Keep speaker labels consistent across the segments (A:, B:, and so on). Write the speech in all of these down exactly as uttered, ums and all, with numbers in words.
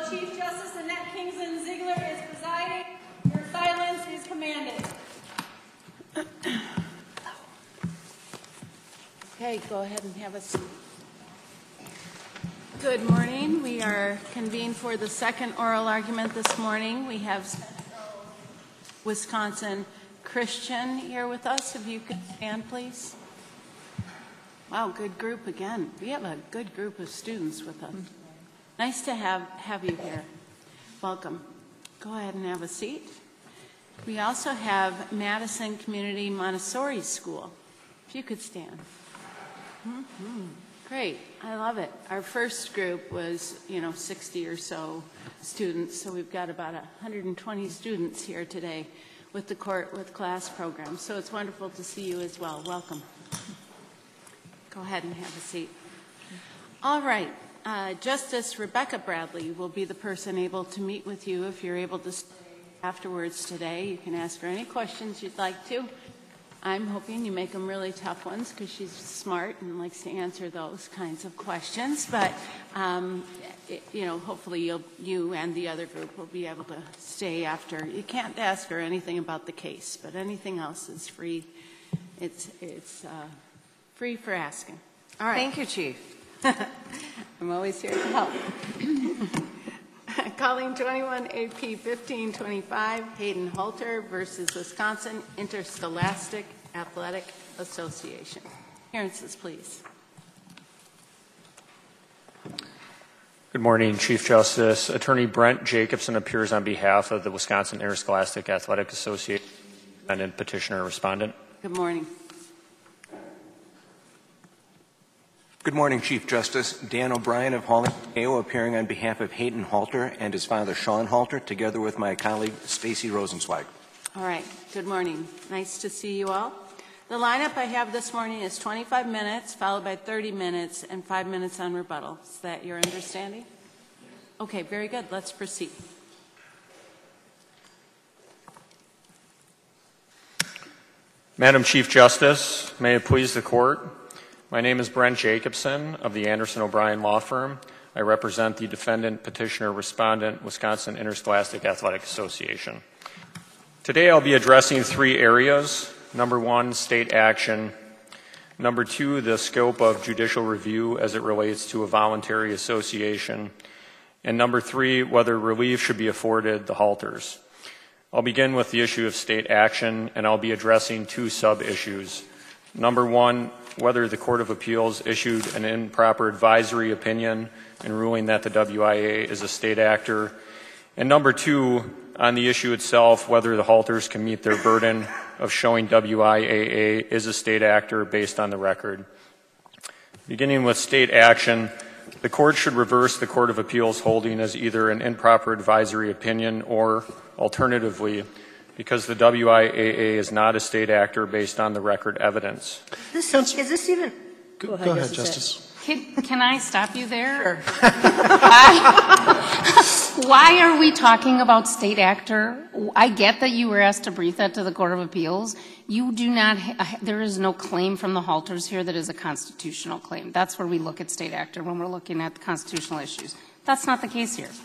A: Chief Justice Annette Kingsland Ziegler is presiding. Your silence is commanded.
B: Okay, go ahead and have a seat. Good morning. We are convened for the second oral argument this morning. We have Wisconsin Christian here with us. If you could stand, please. Wow, good group again. We have a good group of students with us. Nice to have, have you here. Welcome. Go ahead and have a seat. We also have Madison Community Montessori School. If you could stand. Mm-hmm. Great. I love it. Our first group was, you know, sixty or so students, so we've got about one hundred twenty students here today with the court with class program. So it's wonderful to see you as well. Welcome. Go ahead and have a seat. All right. Uh, Justice Rebecca Bradley will be the person able to meet with you if you're able to stay afterwards today. You can ask her any questions you'd like to. I'm hoping you make them really tough ones because she's smart and likes to answer those kinds of questions. But, um, it, you know, hopefully you'll, you and the other group will be able to stay after. You can't ask her anything about the case, but anything else is free. It's, it's uh, free for asking. All right.
C: Thank you, Chief.
B: I'm always here to help. Calling twenty-one A P fifteen twenty-five, Hayden Halter versus Wisconsin Interscholastic Athletic Association. Appearances, please.
D: Good morning, Chief Justice. Attorney Brent Jacobson appears on behalf of the Wisconsin Interscholastic Athletic Association, defendant, petitioner, respondent.
B: Good morning.
E: Good morning, Chief Justice. Dan O'Brien of Hawley, Iowa, appearing on behalf of Hayden Halter and his father, Sean Halter, together with my colleague, Stacy Rosenzweig.
B: All right. Good morning. Nice to see you all. The lineup I have this morning is twenty-five minutes, followed by thirty minutes, and five minutes on rebuttal. Is that your understanding? Okay, very good. Let's proceed.
D: Madam Chief Justice, may it please the Court. My name is Brent Jacobson of the Anderson O'Brien Law Firm. I represent the defendant, petitioner, respondent, Wisconsin Interscholastic Athletic Association. Today I'll be addressing three areas. Number one, state action. Number two, the scope of judicial review as it relates to a voluntary association. And number three, whether relief should be afforded the halters. I'll begin with the issue of state action, and I'll be addressing two sub-issues. Number one, whether the Court of Appeals issued an improper advisory opinion in ruling that the W I A is a state actor. And number two, on the issue itself, whether the halters can meet their burden of showing W I A A is a state actor based on the record. Beginning with state action, the Court should reverse the Court of Appeals holding as either an improper advisory opinion or, alternatively, because the W I A A is not a state actor based on the record evidence.
C: This, is this even...
F: Go, Go ahead, Go ahead Justice.
G: Can, can I stop you there?
C: Sure.
G: why, why are we talking about state actor? I get that you were asked to brief that to the Court of Appeals. You do not, ha- there is no claim from the halters here that is a constitutional claim. That's where we look at state actor when we're looking at the constitutional issues. That's not the case here.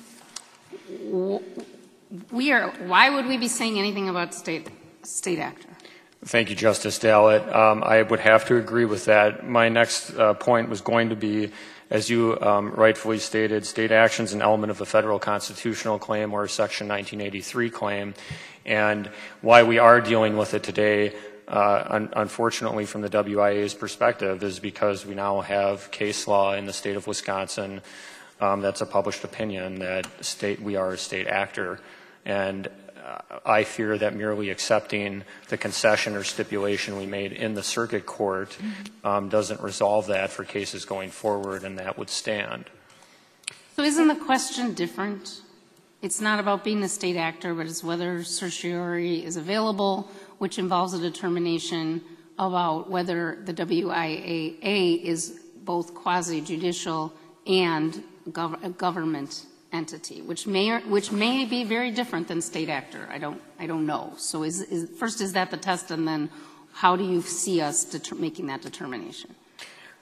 G: We are, why would we be saying anything about state, state actor?
D: Thank you, Justice Dallett. Um, I would have to agree with that. My next uh, point was going to be, as you um, rightfully stated, state action is an element of a federal constitutional claim or a Section nineteen eighty-three claim. And why we are dealing with it today, uh, un- unfortunately from the W I A's perspective, is because we now have case law in the state of Wisconsin um, that's a published opinion that state we are a state actor. And uh, I fear that merely accepting the concession or stipulation we made in the circuit court um, doesn't resolve that for cases going forward, and that would stand.
G: So isn't the question different? It's not about being a state actor, but it's whether certiorari is available, which involves a determination about whether the W I A A is both quasi-judicial and gov- a government entity, which may or, which may be very different than state actor. I don't I don't know. So is, is first is that the test, and then how do you see us deter- making that determination?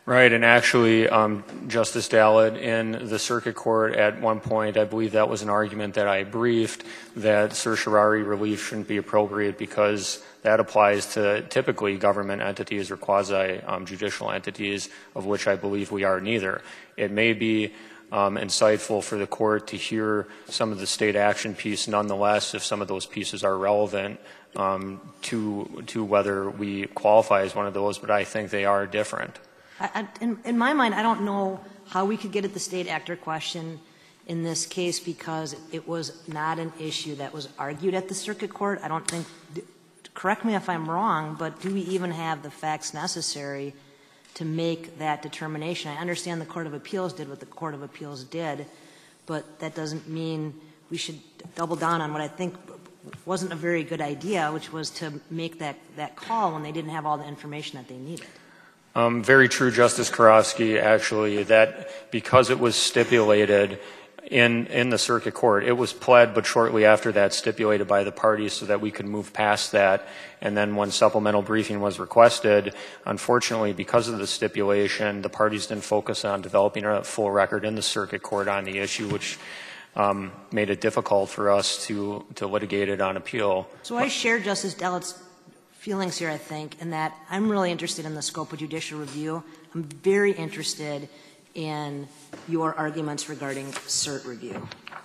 D: Right, and actually, um, Justice Dallett, in the circuit court at one point, I believe that was an argument that I briefed, that certiorari relief shouldn't be appropriate because that applies to typically government entities or quasi-judicial um, entities, of which I believe we are neither. It may be um, insightful for the court to hear some of the state action piece nonetheless, if some of those pieces are relevant um, to, to whether we qualify as one of those, but I think they are different.
C: I, in, in my mind, I don't know how we could get at the state actor question in this case because it was not an issue that was argued at the circuit court. I don't think, correct me if I'm wrong, but do we even have the facts necessary to make that determination? I understand the Court of Appeals did what the Court of Appeals did, but that doesn't mean we should double down on what I think wasn't a very good idea, which was to make that, that call when they didn't have all the information that they needed.
D: Um, very true, Justice Karofsky, actually, that because it was stipulated in, in the circuit court, it was pled, but shortly after that stipulated by the parties so that we could move past that. And then when supplemental briefing was requested, unfortunately, because of the stipulation, the parties didn't focus on developing a full record in the circuit court on the issue, which um, made it difficult for us to, to litigate it on appeal.
C: So I share Justice Dallett's feelings here, I think, in that I'm really interested in the scope of judicial review. I'm very interested in your arguments regarding cert review.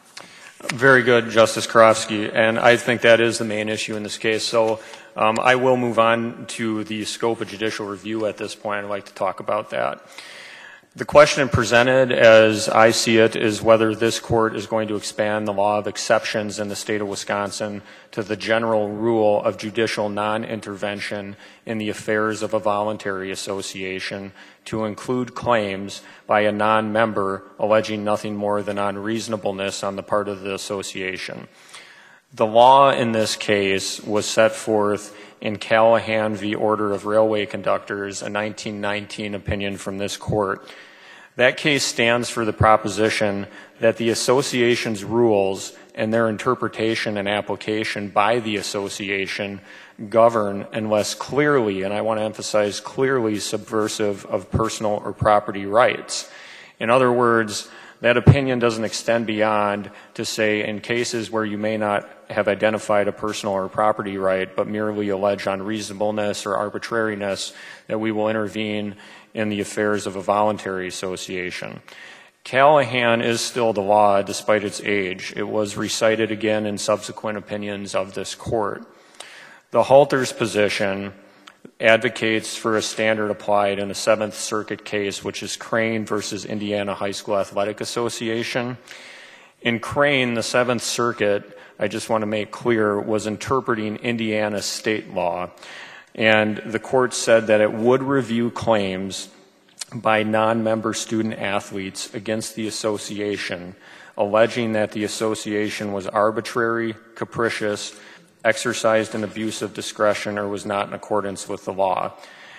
D: Very good, Justice Karofsky, and I think that is the main issue in this case. So um, I will move on to the scope of judicial review at this point. I'd like to talk about that. The question presented, as I see it, is whether this court is going to expand the law of exceptions in the state of Wisconsin to the general rule of judicial non-intervention in the affairs of a voluntary association to include claims by a non-member alleging nothing more than unreasonableness on the part of the association. The law in this case was set forth in Callahan v. Order of Railway Conductors, a nineteen nineteen opinion from this court. That case stands for the proposition that the association's rules and their interpretation and application by the association govern unless clearly, and I want to emphasize clearly, subversive of personal or property rights. In other words, that opinion doesn't extend beyond to say in cases where you may not have identified a personal or property right but merely allege unreasonableness or arbitrariness that we will intervene in the affairs of a voluntary association. Callahan is still the law despite its age. It was recited again in subsequent opinions of this court. The halter's position advocates for a standard applied in a Seventh Circuit case, which is Crane versus Indiana High School Athletic Association. In Crane, the Seventh Circuit, I just want to make clear, was interpreting Indiana state law. And the court said that it would review claims by non-member student athletes against the association, alleging that the association was arbitrary, capricious, exercised an abuse of discretion, or was not in accordance with the law.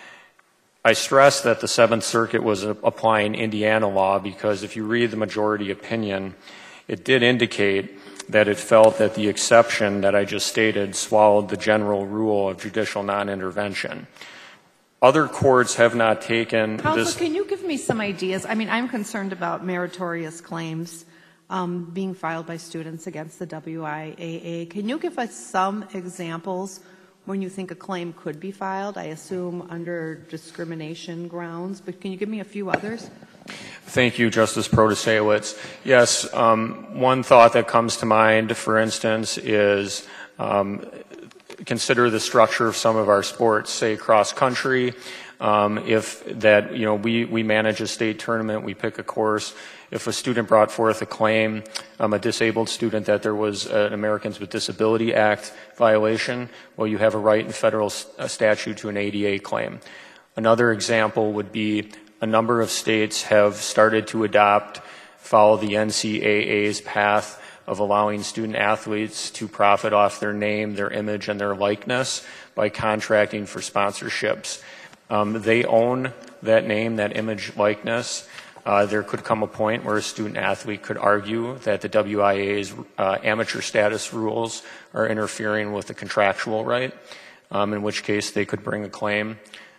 D: I stress that the Seventh Circuit was applying Indiana law because if you read the majority opinion, it did indicate that it felt that the exception that I just stated swallowed the general rule of judicial non-intervention. Other courts have not taken
H: Counsel,
D: this.
H: Can you give me some ideas? I mean, I'm concerned about meritorious claims um, being filed by students against the W I A A. Can you give us some examples when you think a claim could be filed? I assume under discrimination grounds, but can you give me a few others?
D: Thank you, Justice Protasewicz. Yes, um, one thought that comes to mind, for instance, is um, consider the structure of some of our sports, say cross country. Um, if that, you know, we, we manage a state tournament, we pick a course. If a student brought forth a claim, um, a disabled student, that there was an Americans with Disability Act violation, well, you have a right in federal statute to an A D A claim. Another example would be a number of states have started to adopt, follow the N C A A's path of allowing student athletes to profit off their name, their image, and their likeness by contracting for sponsorships. Um, they own that name, that image, likeness. Uh, there could come a point where a student athlete could argue that the W I A A's uh, amateur status rules are interfering with the contractual right, um, in which case they could bring a claim.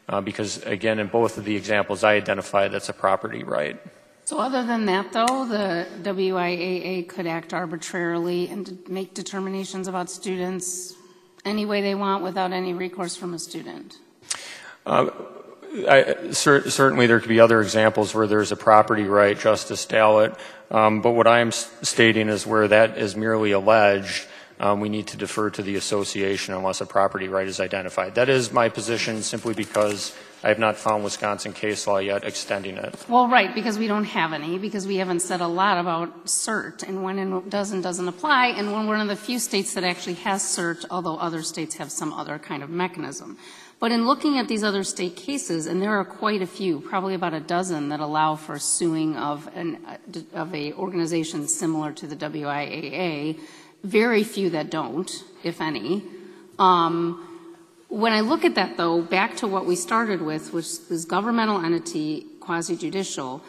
D: uh, because, again, in both of the examples I identified, that's a property right.
G: So other than that, though, the W I A A could act arbitrarily and make determinations about students any way they want without any recourse from a student?
D: Uh, I, cer certainly there could be other examples where there's a property right, Justice Dallett, um, but what I'm stating is where that is merely alleged, um, we need to defer to the association unless a property right is identified. That is my position simply because I have not found Wisconsin case law yet extending it.
G: Well, right, because we don't have any, because we haven't said a lot about cert, and when it does and doesn't apply, and we're one of the few states that actually has cert, although other states have some other kind of mechanism. But in looking at these other state cases, and there are quite a few, probably about a dozen, that allow for suing of an of a organization similar to the W I A A, very few that don't, if any. Um, When I look at that, though, back to what we started with, which is governmental entity, quasi-judicial,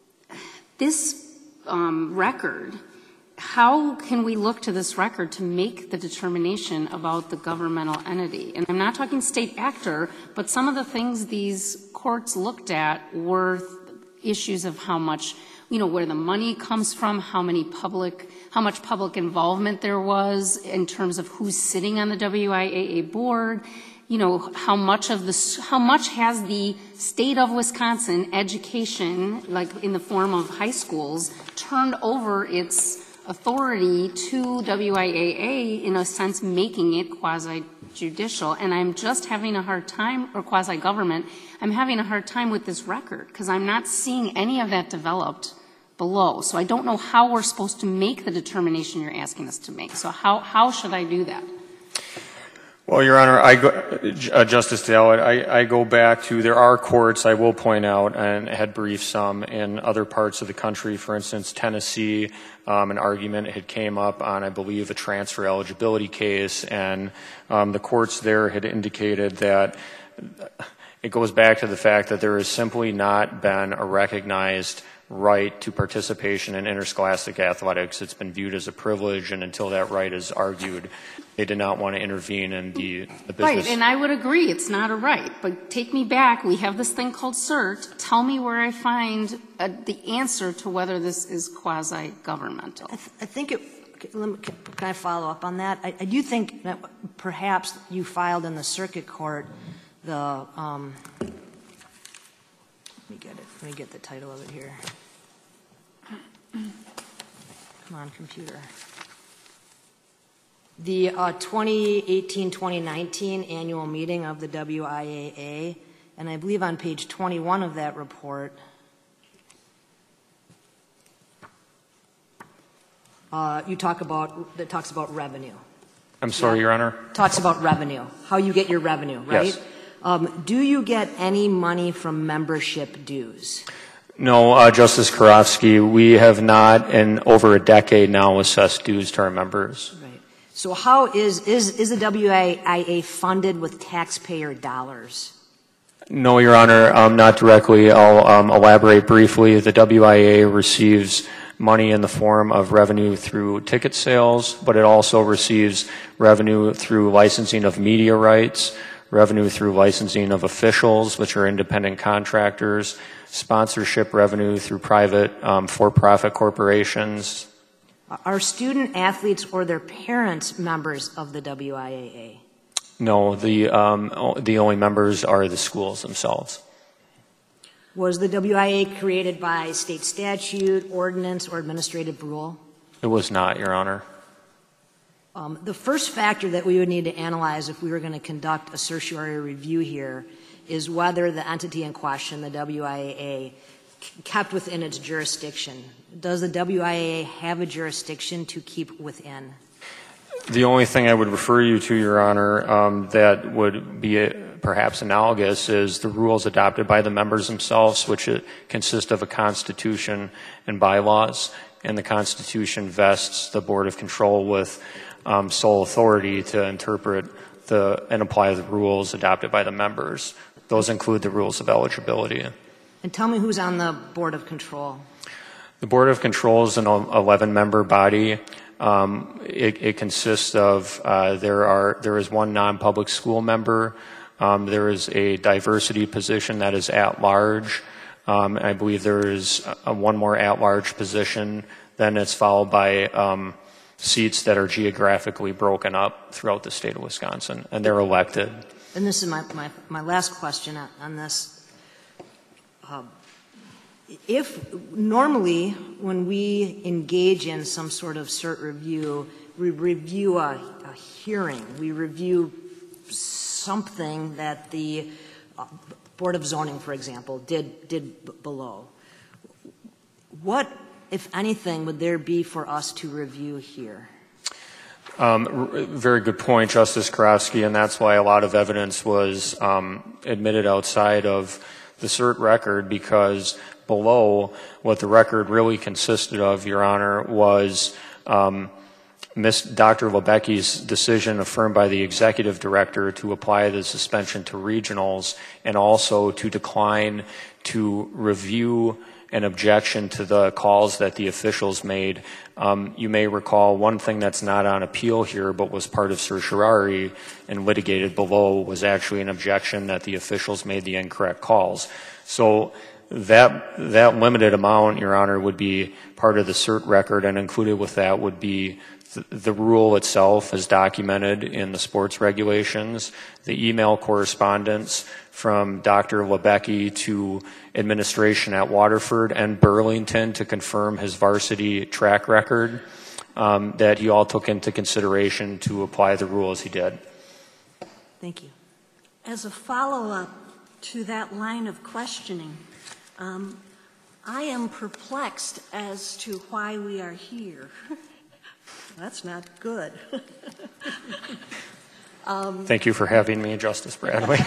G: this um, record, how can we look to this record to make the determination about the governmental entity? And I'm not talking state actor, but some of the things these courts looked at were issues of how much, you know, where the money comes from, how many public, how much public involvement there was in terms of who's sitting on the W I A A board. You know, how much of this, how much has the state of Wisconsin education, like in the form of high schools, turned over its authority to W I A A, in a sense making it quasi-judicial. And I'm just having a hard time, or quasi-government, I'm having a hard time with this record because I'm not seeing any of that developed below. So I don't know how we're supposed to make the determination you're asking us to make. So how, how should I do that?
D: Well, Your Honor, I go, uh, Justice Dallett, I, I go back to, there are courts, I will point out, and had briefed some in other parts of the country. For instance, Tennessee, um, an argument had came up on, I believe, a transfer eligibility case, and um, the courts there had indicated that it goes back to the fact that there has simply not been a recognized right to participation in interscholastic athletics. It's been viewed as a privilege, and until that right is argued, they did not want to intervene in the, the business.
G: Right, and I would agree it's not a right, but take me back. We have this thing called cert. Tell me where I find uh, the answer to whether this is quasi-governmental.
C: I, th I think it, let me, can I follow up on that? I, I do think that perhaps you filed in the circuit court the, um, let me get it, let me get the title of it here. Come on, computer. The uh, twenty eighteen twenty nineteen annual meeting of the W I A A, and I believe on page twenty-one of that report, uh, you talk about, that talks about revenue.
D: I'm sorry,
C: yeah.
D: Your Honor?
C: Talks about revenue, how you get your revenue, right?
D: Yes.
C: Um, do you get any money from membership dues?
D: No, uh, Justice Karofsky, we have not in over a decade now assessed dues to our members.
C: Right. So how is, is, is the W I A A funded with taxpayer dollars?
D: No, Your Honor, um, not directly. I'll um, elaborate briefly. The W I A A receives money in the form of revenue through ticket sales, but it also receives revenue through licensing of media rights, revenue through licensing of officials, which are independent contractors, sponsorship revenue through private um, for-profit corporations.
C: Are student athletes or their parents members of the W I A A?
D: No, the, um, the only members are the schools themselves.
C: Was the W I A A created by state statute, ordinance, or administrative rule?
D: It was not, Your Honor.
C: Um, the first factor that we would need to analyze if we were going to conduct a certiorari review here is whether the entity in question, the W I A A, kept within its jurisdiction. Does the W I A A have a jurisdiction to keep within?
D: The only thing I would refer you to, Your Honor, um, that would be a, perhaps analogous is the rules adopted by the members themselves, which consist of a constitution and bylaws, and the Constitution vests the Board of Control with um, sole authority to interpret the, and apply the rules adopted by the members. Those include the rules of eligibility.
C: And tell me who's on the Board of Control.
D: The Board of Control is an eleven-member body. Um, it, it consists of uh, there are there is one non-public school member, Um, there is a diversity position that is at large. Um, I believe there is a, one more at-large position. Then it's followed by um, seats that are geographically broken up throughout the state of Wisconsin, and they're elected.
C: And this is my, my, my last question on, on this. Um, if normally when we engage in some sort of cert review, we review a, a hearing, we review something that the uh, Board of Zoning, for example, did, did b- below. What, if anything, would there be for us to review here?
D: Um, r- very good point, Justice Karofsky, and that's why a lot of evidence was um, admitted outside of the cert record, because below what the record really consisted of, Your Honor, was um, Miz Doctor Lebecki's decision affirmed by the executive director to apply the suspension to regionals, and also to decline to review an objection to the calls that the officials made. Um, you may recall one thing that's not on appeal here but was part of certiorari and litigated below was actually an objection that the officials made the incorrect calls. So that that limited amount, Your Honor, would be part of the cert record, and included with that would be th- the rule itself as documented in the sports regulations, the email correspondence from Doctor Lebecki to administration at Waterford and Burlington to confirm his varsity track record, um, that he all took into consideration to apply the rule as he did.
C: Thank you.
I: As a follow-up to that line of questioning, um, I am perplexed as to why we are here. That's not good.
D: Um, Thank you for having me, Justice Bradley.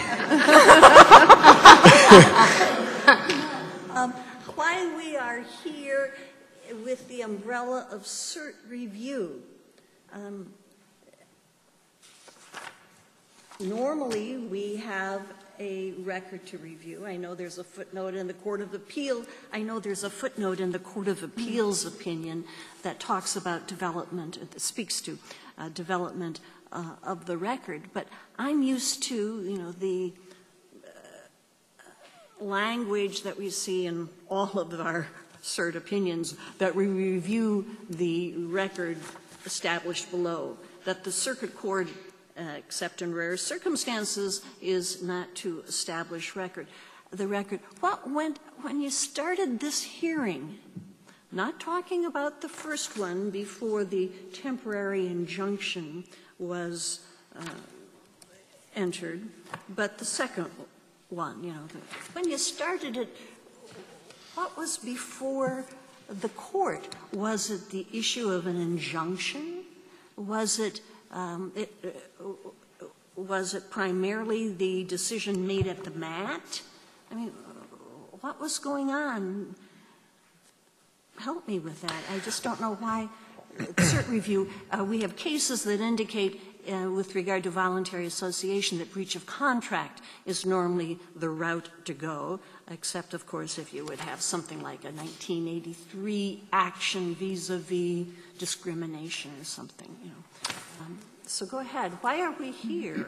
I: um, why we are here with the umbrella of cert review. Um, normally, we have a record to review. I know there's a footnote in the Court of Appeal. I know there's a footnote in the Court of Appeals opinion that talks about development, that speaks to uh, development Uh, of the record, but I'm used to, you know, the uh, language that we see in all of our cert opinions, that we review the record established below, that the circuit court, uh, except in rare circumstances, is not to establish record. The record. What went when you started this hearing? Not talking about the first one before the temporary injunction was uh, entered, but the second one, you know, the, when you started it, what was before the court? Was it the issue of an injunction? Was it, um, it uh, was it primarily the decision made at the mat? I mean, what was going on? Help me with that. I just don't know why. Cert review, uh, we have cases that indicate uh, with regard to voluntary association that breach of contract is normally the route to go, except, of course, if you would have something like a nineteen eighty-three action vis-a-vis discrimination or something, you know. Um, so go ahead. Why are we here?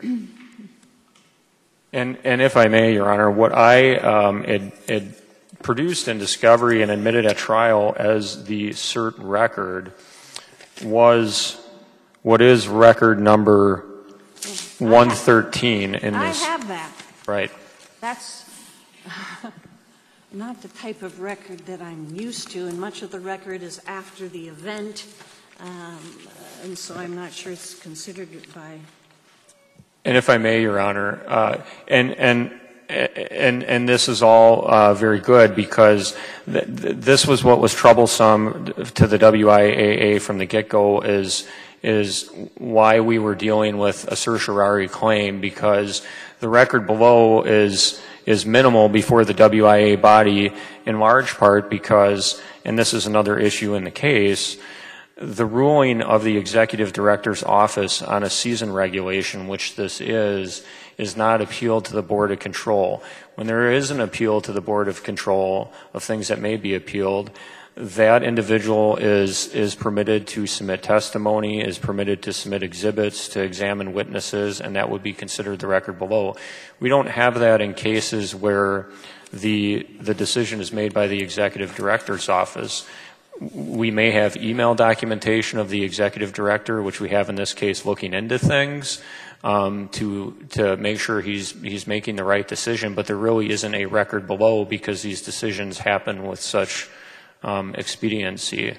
D: And, and if I may, Your Honor, what I um, had, had produced in discovery and admitted at trial as the cert record was what is record number one thirteen in this.
I: I have that.
D: Right.
I: That's not the type of record that I'm used to, and much of the record is after the event, um, and so I'm not sure it's considered by.
D: And if I may, Your Honor, uh, and and. And, and this is all uh, very good, because th- th- this was what was troublesome to the W I A A from the get-go, is is why we were dealing with a certiorari claim, because the record below is is minimal before the W I A A body, in large part because, and this is another issue in the case, the ruling of the executive director's office on a season regulation, which this is, is not appealed to the Board of Control. When there is an appeal to the Board of Control of things that may be appealed, that individual is is permitted to submit testimony, is permitted to submit exhibits, to examine witnesses, and that would be considered the record below. We don't have that in cases where the the decision is made by the executive director's office. We may have email documentation of the executive director, which we have in this case, looking into things um, to to make sure he's he's making the right decision. But there really isn't a record below because these decisions happen with such um, expediency.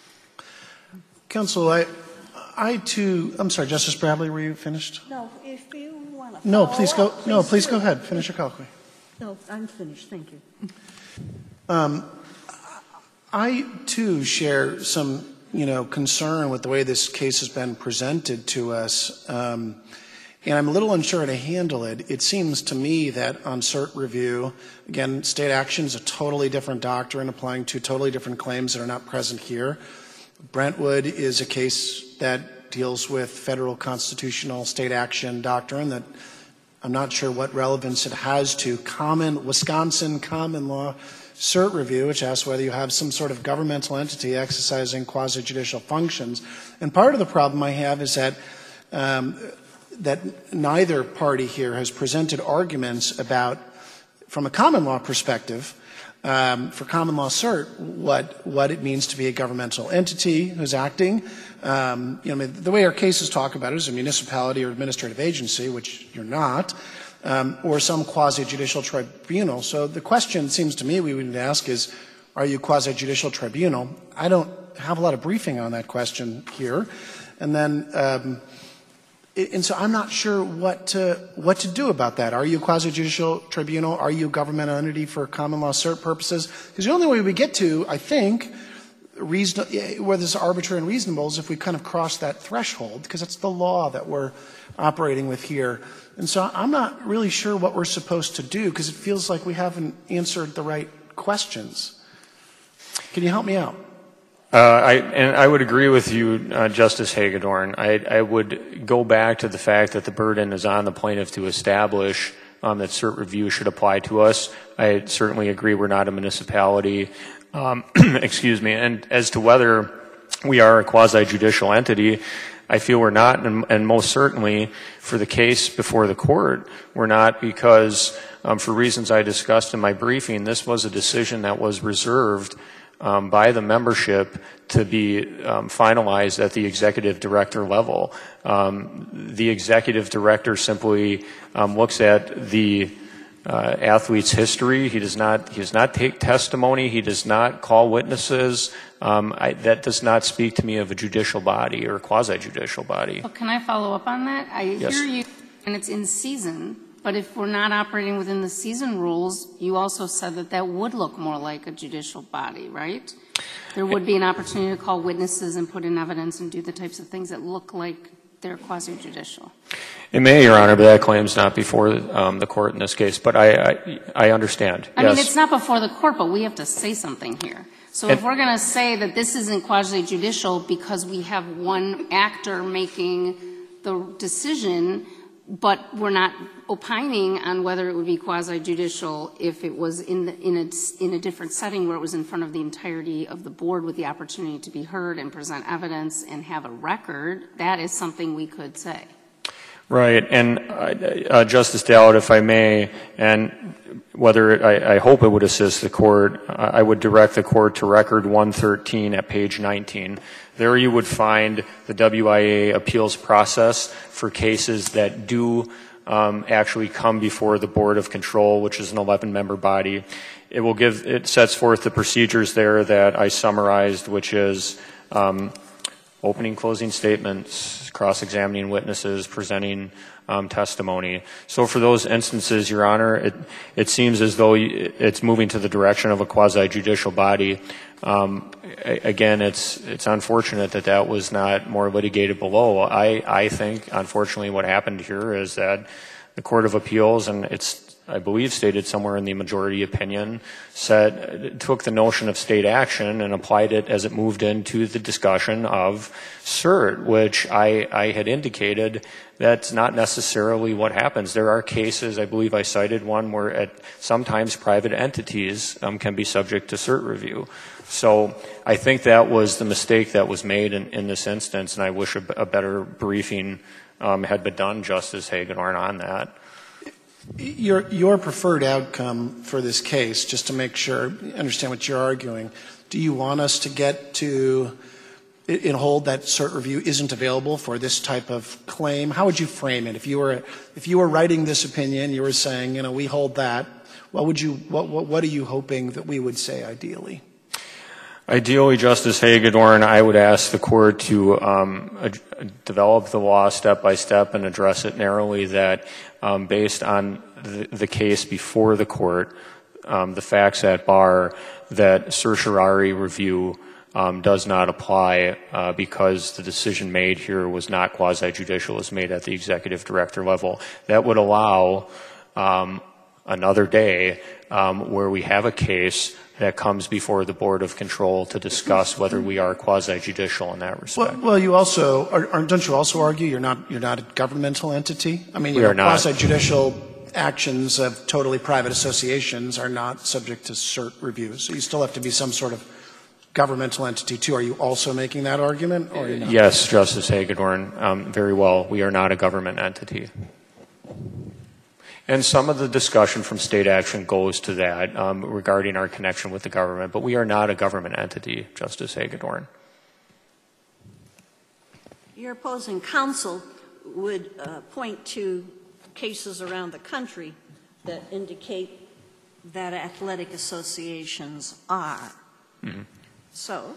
F: Counsel, I, I too. I'm sorry, Justice Bradley. Were you finished?
I: No, if you want to.
F: No, please go.
I: Up,
F: no,
I: please
F: please
I: do.
F: go ahead. Finish your colloquy.
I: No, I'm finished. Thank you.
F: Um, I too share some, you know, concern with the way this case has been presented to us, um, and I'm a little unsure how to handle it. It seems to me that on cert review, again, state action is a totally different doctrine applying to totally different claims that are not present here. Brentwood is a case that deals with federal constitutional state action doctrine that I'm not sure what relevance it has to common Wisconsin common law cert review, which asks whether you have some sort of governmental entity exercising quasi-judicial functions. And part of the problem I have is that um, that neither party here has presented arguments about, from a common law perspective, um, for common law cert, what what it means to be a governmental entity who's acting. Um, you know, the way our cases talk about it is a municipality or administrative agency, which you're not. Um, or some quasi-judicial tribunal. So the question, it seems to me, we would ask is, are you quasi-judicial tribunal? I don't have a lot of briefing on that question here. And then, um, and so I'm not sure what to, what to do about that. Are you a quasi-judicial tribunal? Are you a governmental entity for common law cert purposes? Because the only way we get to, I think, reason, whether it's arbitrary and reasonable is if we kind of cross that threshold, because it's the law that we're operating with here. And so I'm not really sure what we're supposed to do because it feels like we haven't answered the right questions. Can you help me out?
D: Uh, I, and I would agree with you, uh, Justice Hagedorn. I, I would go back to the fact that the burden is on the plaintiff to establish um, that cert review should apply to us. I certainly agree we're not a municipality. Um, excuse me. And as to whether we are a quasi-judicial entity, I feel we're not, and, and most certainly for the case before the court, we're not because, um, for reasons I discussed in my briefing, this was a decision that was reserved um, by the membership to be um, finalized at the executive director level. Um, the executive director simply um, looks at the Uh, athlete's history. He does not. He does not take testimony. He does not call witnesses. Um, I, that does not speak to me of a judicial body or a quasi-judicial body.
G: Well, can I follow up on that? I
D: Yes.
G: hear you, and it's in season. But if we're not operating within the season rules, you also said that that would look more like a judicial body, right? There would be an opportunity to call witnesses and put in evidence and do the types of things that look like they're quasi-judicial.
D: It may, Your Honor, but that claim's not before um, the court in this case. But I, I, I understand.
G: I
D: yes.
G: mean, it's not before the court, but we have to say something here. So
D: And,
G: if we're going to say that this isn't quasi-judicial because we have one actor making the decision, but we're not opining on whether it would be quasi-judicial if it was in, the, in, a, in a different setting where it was in front of the entirety of the board with the opportunity to be heard and present evidence and have a record, that is something we could say.
D: Right. And uh, Justice Dowd, if I may, and whether it, I, I hope it would assist the court, I would direct the court to record one thirteen at page nineteen. There you would find the W I A appeals process for cases that do um, actually come before the Board of Control, which is an eleven-member body. It will give, it sets forth the procedures there that I summarized, which is um, opening, closing statements, cross-examining witnesses, presenting um, testimony. So for those instances, Your Honor, it, it seems as though it's moving to the direction of a quasi-judicial body. Um, again, it's it's unfortunate that that was not more litigated below. I, I think, unfortunately, what happened here is that the Court of Appeals, and it's I believe stated somewhere in the majority opinion, said, took the notion of state action and applied it as it moved into the discussion of cert, which I, I had indicated that's not necessarily what happens. There are cases, I believe I cited one, where at sometimes private entities um, can be subject to cert review. So I think that was the mistake that was made in, in this instance, and I wish a, a better briefing um, had been done, Justice Hagedorn, on that.
F: Your, your preferred outcome for this case, just to make sure, understand what you're arguing, do you want us to get to and hold that cert review isn't available for this type of claim? How would you frame it? If you were, if you were writing this opinion, you were saying, you know, we hold that, what would you, what, what, what are you hoping that we would say ideally?
D: Ideally, Justice Hagedorn, I would ask the court to um, ad- develop the law step by step and address it narrowly, that um, based on the, the case before the court, um, the facts at bar, that certiorari review um, does not apply uh, because the decision made here was not quasi-judicial, it was made at the executive director level. That would allow um, another day um, where we have a case that comes before the Board of Control to discuss whether we are quasi-judicial in that respect.
F: Well, well you also, are, are, don't you also argue you're not, you're not a governmental entity? I mean, you
D: we
F: know,
D: are not.
F: Quasi-judicial actions of totally private associations are not subject to cert review. So you still have to be some sort of governmental entity too. Are you also making that argument, or are you not?
D: Yes, Justice Hagedorn, um, very well. We are not a government entity. And some of the discussion from state action goes to that um, regarding our connection with the government, but we are not a government entity, Justice Hagedorn.
I: Your opposing counsel would uh, point to cases around the country that indicate that athletic associations are. Mm-hmm. So,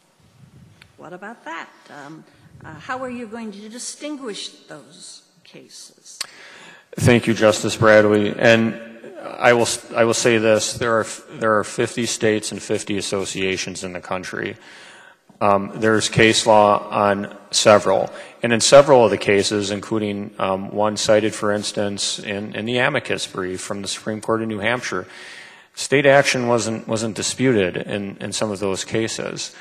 I: what about that? Um, uh, how are you going to distinguish those cases?
D: Thank you, Justice Bradley. And I will I will say this: there are there are fifty states and fifty associations in the country. Um, there's case law on several, and in several of the cases, including um, one cited, for instance, in, in the amicus brief from the Supreme Court of New Hampshire, state action wasn't wasn't disputed in, in some of those cases.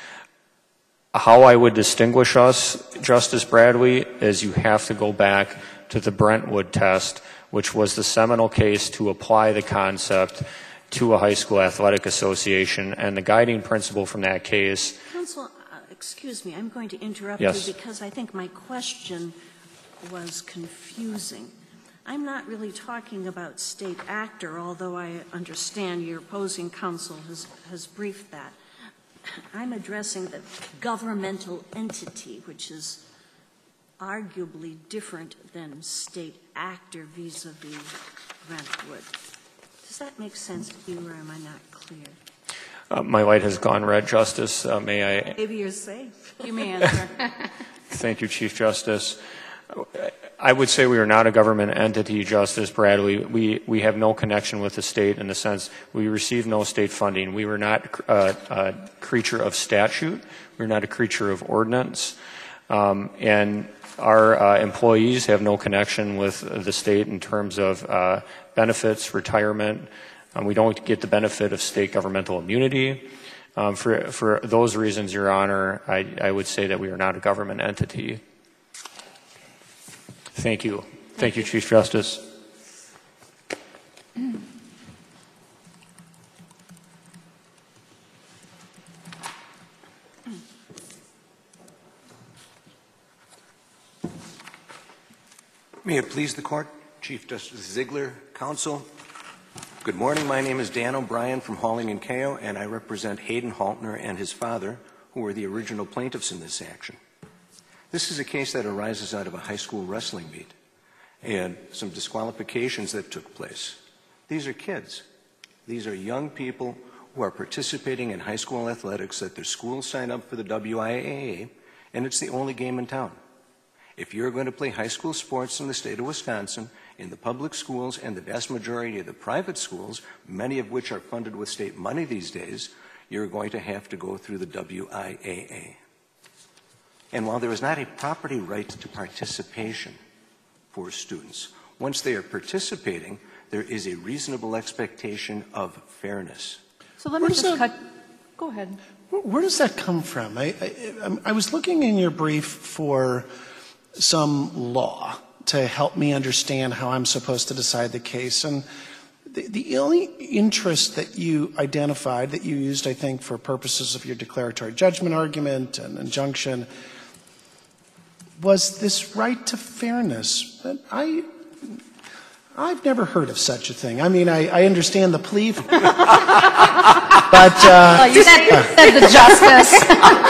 D: How I would distinguish us, Justice Bradley, is you have to go back to the Brentwood test, which was the seminal case to apply the concept to a high school athletic association, and the guiding principle from that case.
I: Counsel, uh, excuse me, I'm going to interrupt
D: yes.
I: you because I think my question was confusing. I'm not really talking about state actor, although I understand your opposing counsel has, has briefed that. I'm addressing the governmental entity, which is arguably different than state actor vis-a-vis Brentwood. Does that make sense to you, or am I not clear?
D: Uh, my light has gone red, Justice. Uh, may I?
I: Maybe you're safe.
B: You may answer.
D: Thank you, Chief Justice. I would say we are not a government entity, Justice Bradley. We, we have no connection with the state in the sense we receive no state funding. We were not uh, a creature of statute. We're not a creature of ordinance. Um, and our uh, employees have no connection with the state in terms of uh, benefits, retirement. Um, we don't get the benefit of state governmental immunity. Um, for, for those reasons, Your Honor, I, I would say that we are not a government entity. Thank you. Thank, Thank you, Chief Justice.
E: May it please the Court, Chief Justice Ziegler, Counsel. Good morning. My name is Dan O'Brien from Halling and Cayo, and I represent Hayden Haltner and his father, who were the original plaintiffs in this action. This is a case that arises out of a high school wrestling meet and some disqualifications that took place. These are kids. These are young people who are participating in high school athletics that their schools sign up for the W I A A, and it's the only game in town. If you're going to play high school sports in the state of Wisconsin, in the public schools and the vast majority of the private schools, many of which are funded with state money these days, you're going to have to go through the W I A A. And while there is not a property right to participation for students, once they are participating, there is a reasonable expectation of fairness.
H: So let
F: Where
H: me
F: does
H: just
F: that-
H: cut, go ahead.
F: Where, where does that come from? I, I, I was looking in your brief for some law to help me understand how I'm supposed to decide the case. And the, the only interest that you identified, that you used, I think, for purposes of your declaratory judgment argument and injunction, was this right to fairness. But I, I've never heard of such a thing. I mean, I, I understand the plea, but uh,
G: Well, you said, said the justice.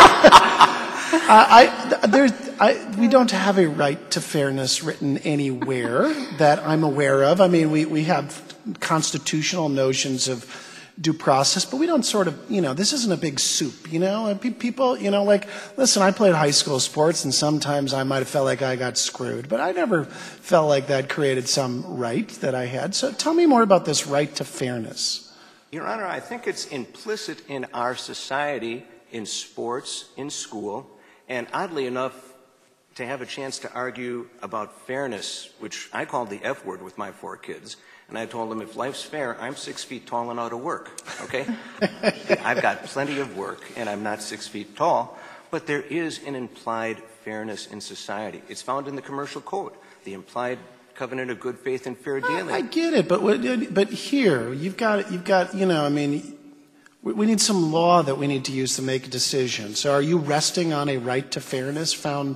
F: I, I, there, I, we don't have a right to fairness written anywhere that I'm aware of. I mean, we, we have constitutional notions of due process, but we don't sort of, you know, this isn't a big soup, you know? And pe- people, you know, like, listen, I played high school sports, and sometimes I might have felt like I got screwed, but I never felt like that created some right that I had. So tell me more about this right to fairness.
E: Your Honor, I think it's implicit in our society, in sports, in school, and oddly enough, to have a chance to argue about fairness, which I called the F word with my four kids, and I told them, if life's fair, I'm six feet tall and out of work, okay? I've got plenty of work, and I'm not six feet tall, but there is an implied fairness in society. It's found in the commercial code, the implied covenant of good faith and fair dealing.
F: I get it, but what- but here you've got you've got you know I mean we we need some law that we need to use to make a decision. So are you resting on a right to fairness found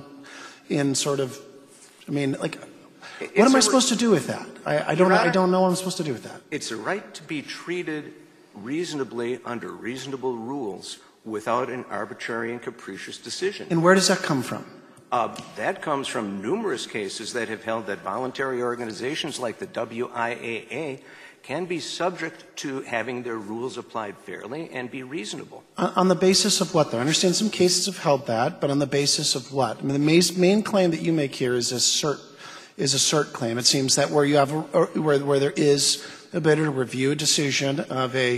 F: in sort of I mean like what
E: It's
F: am I
E: a-
F: supposed to do with that? I, I don't know, I don't know what I'm supposed to do with that.
E: It's a right to be treated reasonably under reasonable rules without an arbitrary and capricious decision.
F: And where does that come from?
E: Uh, that comes from numerous cases that have held that voluntary organizations like the W I A A can be subject to having their rules applied fairly and be reasonable.
F: On on the basis of what, though? I understand some cases have held that, but on the basis of what? I mean, the main, main claim that you make here is a cert, is a cert claim. It seems that where you have, a, or where, where there is a ability to review a decision of a,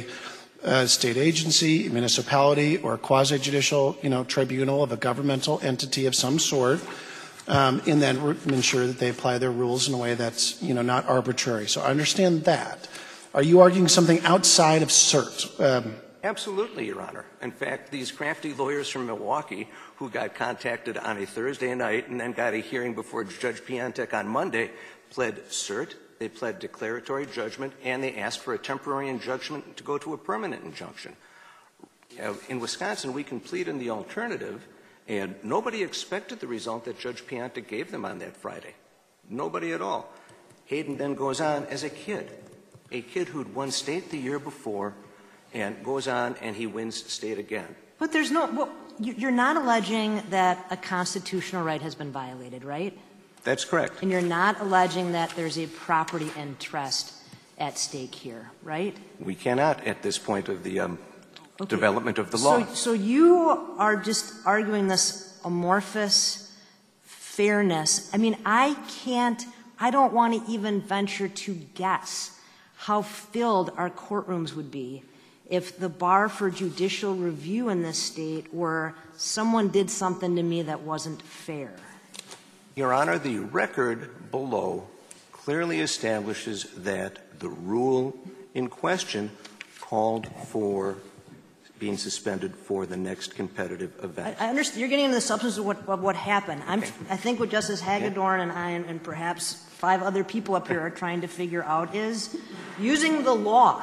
F: a state agency, municipality, or a quasi-judicial, you know, tribunal of a governmental entity of some sort, um, and then re- ensure that they apply their rules in a way that's, you know, not arbitrary. So I understand that. Are you arguing something outside of cert? Um,
E: Absolutely, Your Honor. In fact, these crafty lawyers from Milwaukee who got contacted on a Thursday night and then got a hearing before Judge Piontek on Monday pled cert, they pled declaratory judgment, and they asked for a temporary injunction to go to a permanent injunction. Uh, in Wisconsin, we can plead in the alternative, and nobody expected the result that Judge Piontek gave them on that Friday. Nobody at all. Hayden then goes on as a kid, a kid who'd won state the year before, and goes on and he wins state again.
C: But there's no, well, you- you're not alleging that a constitutional right has been violated, right?
E: That's correct.
C: And you're not alleging that there's a property interest at stake here, right?
E: We cannot at this point of the um,
C: Okay.
E: development of the law.
C: So, so you are just arguing this amorphous fairness. I mean, I can't, I don't want to even venture to guess how filled our courtrooms would be if the bar for judicial review in this state were someone did something to me that wasn't fair.
E: Your Honor, the record below clearly establishes that the rule in question called for being suspended for the next competitive event.
C: I, I understand you're getting into the substance of what, of what happened. I'm,
E: Okay.
C: I think what Justice Hagedorn and I and, and perhaps five other people up here are trying to figure out is using the law,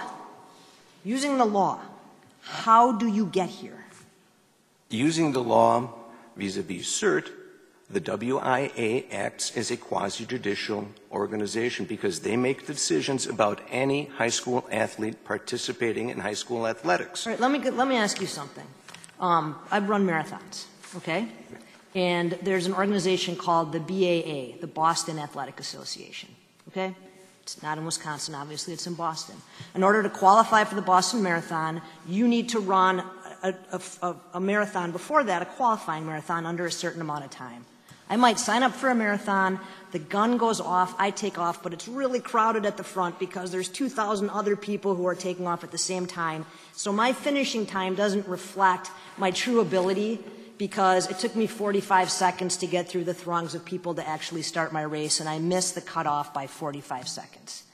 C: using the law, how do you get here?
E: Using the law vis-a-vis cert, the W I A acts as a quasi-judicial organization because they make the decisions about any high school athlete participating in high school athletics.
C: All right, let me, let me ask you something. Um, I've run marathons, okay? And there's an organization called the B A A, the Boston Athletic Association, okay? It's not in Wisconsin, obviously, it's in Boston. In order to qualify for the Boston Marathon, you need to run a, a, a, a marathon before that, a qualifying marathon, under a certain amount of time. I might sign up for a marathon, the gun goes off, I take off, but it's really crowded at the front because there's two thousand other people who are taking off at the same time. So my finishing time doesn't reflect my true ability because it took me forty-five seconds to get through the throngs of people to actually start my race, and I missed the cutoff by forty-five seconds.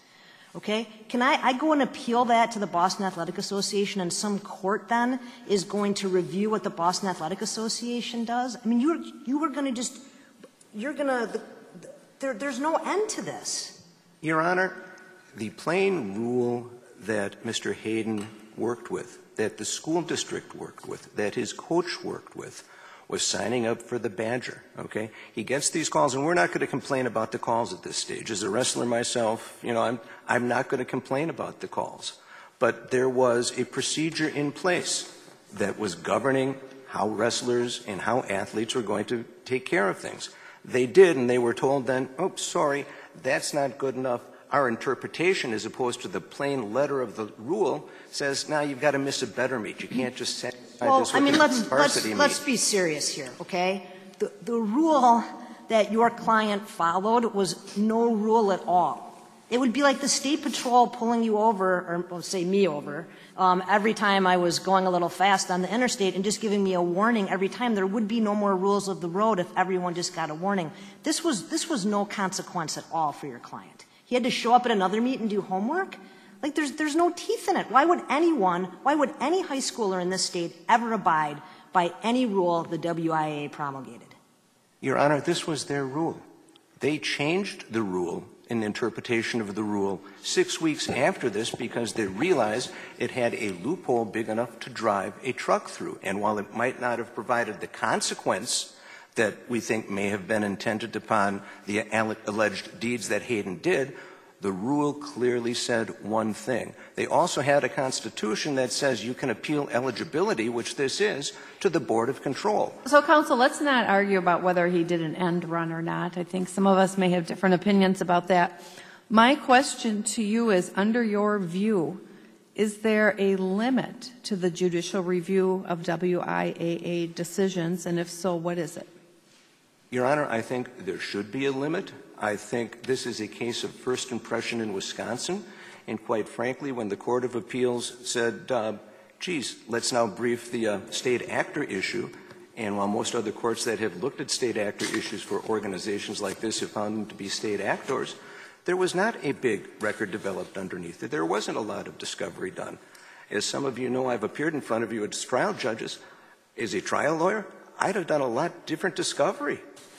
C: Okay? Can I, I go and appeal that to the Boston Athletic Association, and some court then is going to review what the Boston Athletic Association does? I mean, you're, you were going to just, you're going to, the, there, there's no end to this.
E: Your Honor, the plain rule that Mister Hayden worked with, that the school district worked with, that his coach worked with, was signing up for the Badger, okay? He gets these calls, and we're not going to complain about the calls at this stage. As a wrestler myself, you know, I'm, I'm not going to complain about the calls. But there was a procedure in place that was governing how wrestlers and how athletes were going to take care of things. They did, and they were told then, oh, sorry, that's not good enough. Our interpretation, as opposed to the plain letter of the rule, says, now you've got to miss a better meat. You can't just say
C: Well,
E: this
C: I mean,
E: with
C: let's,
E: varsity
C: let's,
E: meat.
C: let's be serious here, okay? The, the rule that your client followed was no rule at all. It would be like the State Patrol pulling you over, or well, say me over, um, every time I was going a little fast on the interstate and just giving me a warning every time. There would be no more rules of the road if everyone just got a warning. This was, this was no consequence at all for your client. He had to show up at another meet and do homework? Like, there's, there's no teeth in it. Why would anyone, why would any high schooler in this state ever abide by any rule the W I A A promulgated?
E: Your Honor, this was their rule. They changed the rule, in interpretation of the rule, six weeks after this because they realized it had a loophole big enough to drive a truck through. And while it might not have provided the consequence that we think may have been intended upon the alleged deeds that Hayden did, the rule clearly said one thing. They also had a constitution that says you can appeal eligibility, which this is, to the Board of Control.
H: So, counsel, let's not argue about whether he did an end run or not. I think some of us may have different opinions about that. My question to you is, under your view, is there a limit to the judicial review of W I A A decisions, and if so, what is it?
E: Your Honor, I think there should be a limit. I think this is a case of first impression in Wisconsin. And quite frankly, when the Court of Appeals said, uh, geez, let's now brief the uh, state actor issue, and while most other courts that have looked at state actor issues for organizations like this have found them to be state actors, there was not a big record developed underneath it. There wasn't a lot of discovery done. As some of you know, I've appeared in front of you as trial judges. As a trial lawyer, I'd have done a lot different discovery.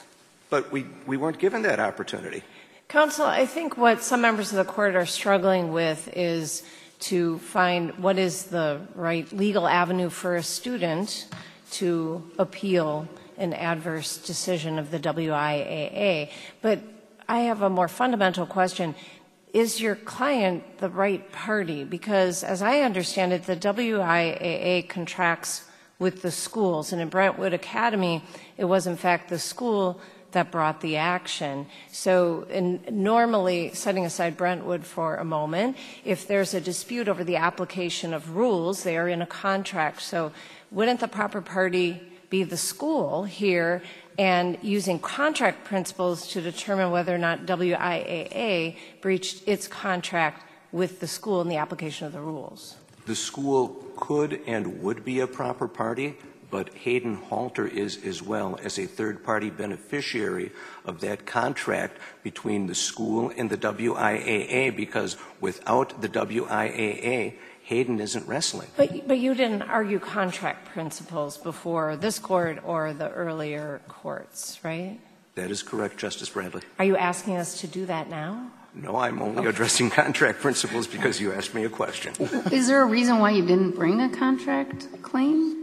E: But we, we weren't given that opportunity.
J: Counsel, I think what some members of the court are struggling with is to find what is the right legal avenue for a student to appeal an adverse decision of the W I A A. But I have a more fundamental question. Is your client the right party? Because as I understand it, the W I A A contracts with the schools. And in Brentwood Academy, it was in fact the school that brought the action. So in, normally, setting aside Brentwood for a moment, if there's a dispute over the application of rules, they are in a contract. So wouldn't the proper party be the school here, and using contract principles to determine whether or not W I A A breached its contract with the school in the application of the rules?
E: The school could and would be a proper party, but Hayden Halter is as well as a third-party beneficiary of that contract between the school and the W I A A, because without the W I A A, Hayden isn't wrestling.
J: But, but you didn't argue contract principles before this court or the earlier courts, right?
E: That is correct, Justice Bradley.
J: Are you asking us to do that now?
E: No, I'm only addressing contract principles because you asked me a question.
G: Is there a reason why you didn't bring a contract claim?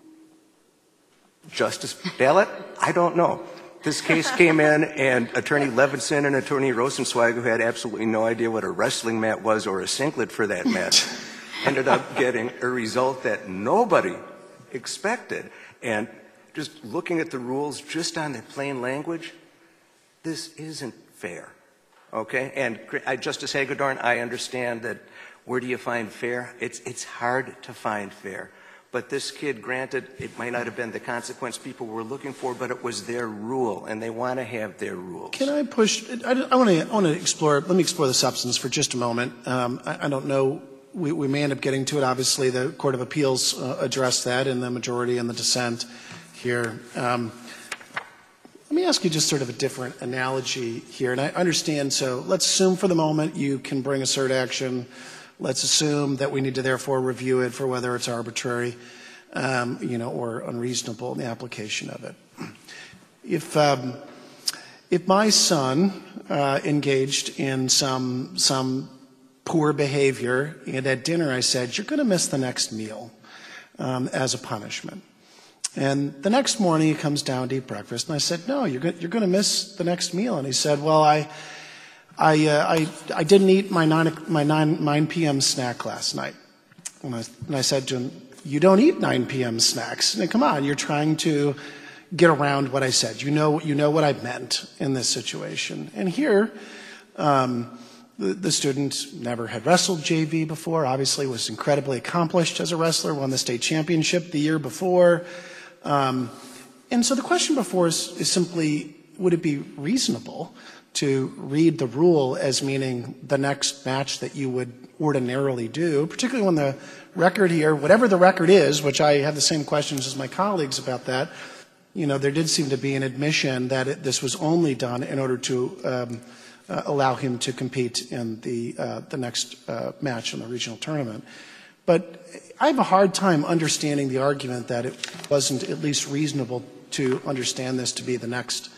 E: Justice Ballot, I don't know. This case came in, and Attorney Levinson and Attorney Rosenzweig, who had absolutely no idea what a wrestling mat was or a singlet for that mat, ended up getting a result that nobody expected. And just looking at the rules just on the plain language, this isn't fair. Okay? And uh, Justice Hagedorn, I understand that where do you find fair? It's, it's hard to find fair. But this kid, granted, it might not have been the consequence people were looking for, but it was their rule, and they want to have their rules.
F: Can I push? I, I want to. I want to explore. Let me explore the substance for just a moment. Um, I, I don't know. We, we may end up getting to it. Obviously, the Court of Appeals uh, addressed that in the majority and the dissent here. Um, Let me ask you just sort of a different analogy here, and I understand, so let's assume for the moment you can bring a cert action. Let's assume that we need to therefore review it for whether it's arbitrary, um, you know, or unreasonable in the application of it. If, um, if my son uh, engaged in some, some poor behavior, and at dinner I said, you're going to miss the next meal um, as a punishment. And the next morning he comes down to eat breakfast, and I said, no, you're going, you're going to miss the next meal. And he said, well, I, I, uh, I, I didn't eat my nine, my nine, nine p.m. snack last night. And I, and I said to him, you don't eat nine p.m. snacks. And come on, you're trying to get around what I said. You know, you know what I meant in this situation. And here, um, the, the student never had wrestled J V before, obviously was incredibly accomplished as a wrestler, won the state championship the year before. Um, and so the question before us is simply, would it be reasonable to read the rule as meaning the next match that you would ordinarily do, particularly when the record here, whatever the record is, which I have the same questions as my colleagues about that, you know, there did seem to be an admission that it, this was only done in order to um, uh, allow him to compete in the, uh, the next uh, match in the regional tournament. But I have a hard time understanding the argument that it wasn't at least reasonable to understand this to be the next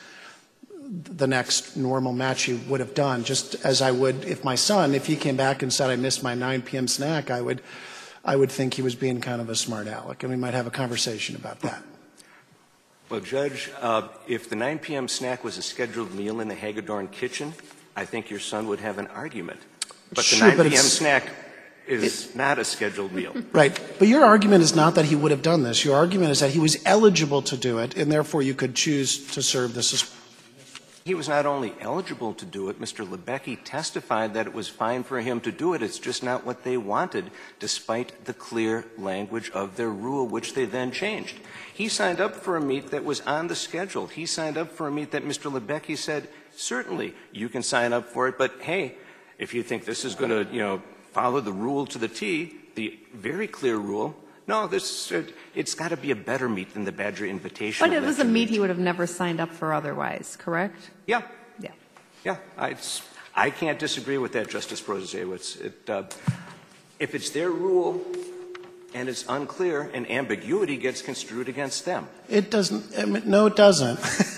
F: the next normal match you would have done, just as I would if my son, if he came back and said I missed my nine p.m. snack, I would I would think he was being kind of a smart aleck, and we might have a conversation about that.
E: Well, Judge, uh, if the nine p.m. snack was a scheduled meal in the Hagedorn kitchen, I think your son would have an argument. But the
F: sure,
E: nine
F: but
E: p.m. snack is
F: it,
E: not a scheduled meal.
F: Right. But your argument is not that he would have done this. Your argument is that he was eligible to do it, and therefore you could choose to serve this as.
E: He was not only eligible to do it, Mister Lebecki testified that it was fine for him to do it. It's just not what they wanted, despite the clear language of their rule, which they then changed. He signed up for a meet that was on the schedule. He signed up for a meet that Mister Lebecki said, certainly, you can sign up for it, but hey, if you think this is going to, you know, follow the rule to the T, the very clear rule, no, this, uh, it's got to be a better meet than the Badger Invitational.
H: But it was a meet he would have never signed up for otherwise, correct?
E: Yeah.
H: Yeah.
E: Yeah. I, I can't disagree with that, Justice Protasiewicz. It, uh, if it's their rule and it's unclear, and ambiguity gets construed against them.
F: It doesn't. I mean, no, it doesn't.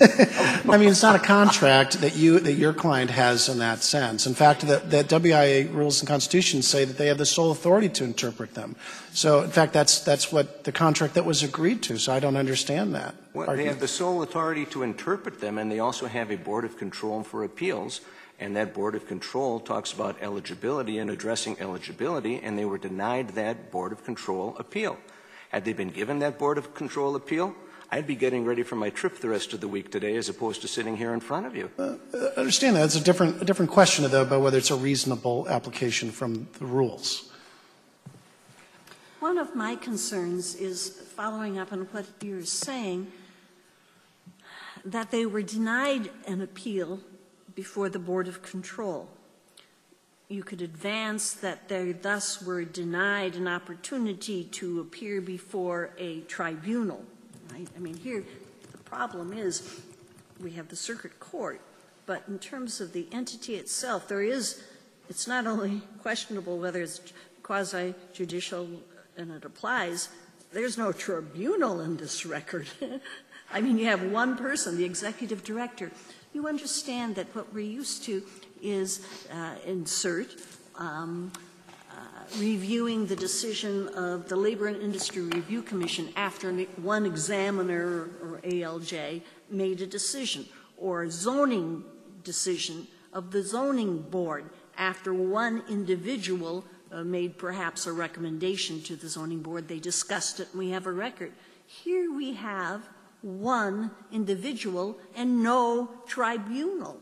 F: I mean, it's not a contract that you that your client has in that sense. In fact, the, the W I A rules and constitutions say that they have the sole authority to interpret them. So, in fact, that's that's what the contract that was agreed to. So, I don't understand that.
E: Well, they have the sole authority to interpret them, and they also have a board of control for appeals. And that board of control talks about eligibility and addressing eligibility, and they were denied that board of control appeal. Had they been given that board of control appeal, I'd be getting ready for my trip the rest of the week today as opposed to sitting here in front of you.
F: Uh, I understand that. It's a different, a different question, though, about whether it's a reasonable application from the rules.
I: One of my concerns is, following up on what you're saying, that they were denied an appeal before the Board of Control. You could advance that they thus were denied an opportunity to appear before a tribunal. Right? I mean, here the problem is we have the circuit court, but in terms of the entity itself, there is, it's not only questionable whether it's quasi-judicial and it applies, there's no tribunal in this record. I mean, you have one person, the executive director. You understand that what we're used to is uh, insert, um, uh, reviewing the decision of the Labor and Industry Review Commission after one examiner or A L J made a decision, or a zoning decision of the zoning board after one individual uh, made perhaps a recommendation to the zoning board. They discussed it, and we have a record. Here we have one individual and no tribunal.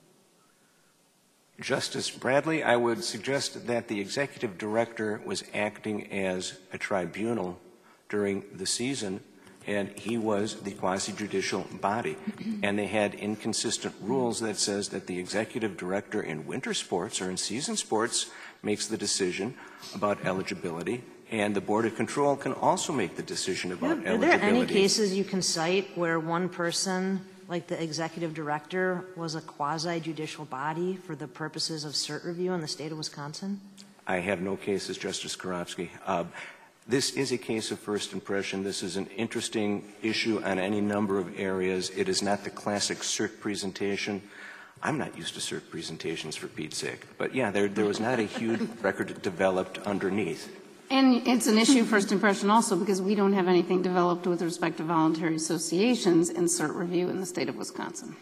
E: Justice Bradley, I would suggest that the executive director was acting as a tribunal during the season, and he was the quasi-judicial body. And they had inconsistent rules that says that the executive director in winter sports or in season sports makes the decision about eligibility, and the Board of Control can also make the decision about
C: yeah, are
E: eligibility.
C: there any cases you can cite where one person like the executive director was a quasi-judicial body for the purposes of cert review in the state of Wisconsin?
E: I have no cases, Justice Karofsky. Uh, this is a case of first impression. This is an interesting issue on any number of areas. It is not the classic cert presentation. I'm not used to cert presentations, for Pete's sake. But yeah, there, there was not a huge record developed underneath.
G: And it's an issue of first impression also because we don't have anything developed with respect to voluntary associations in cert review in the state of Wisconsin.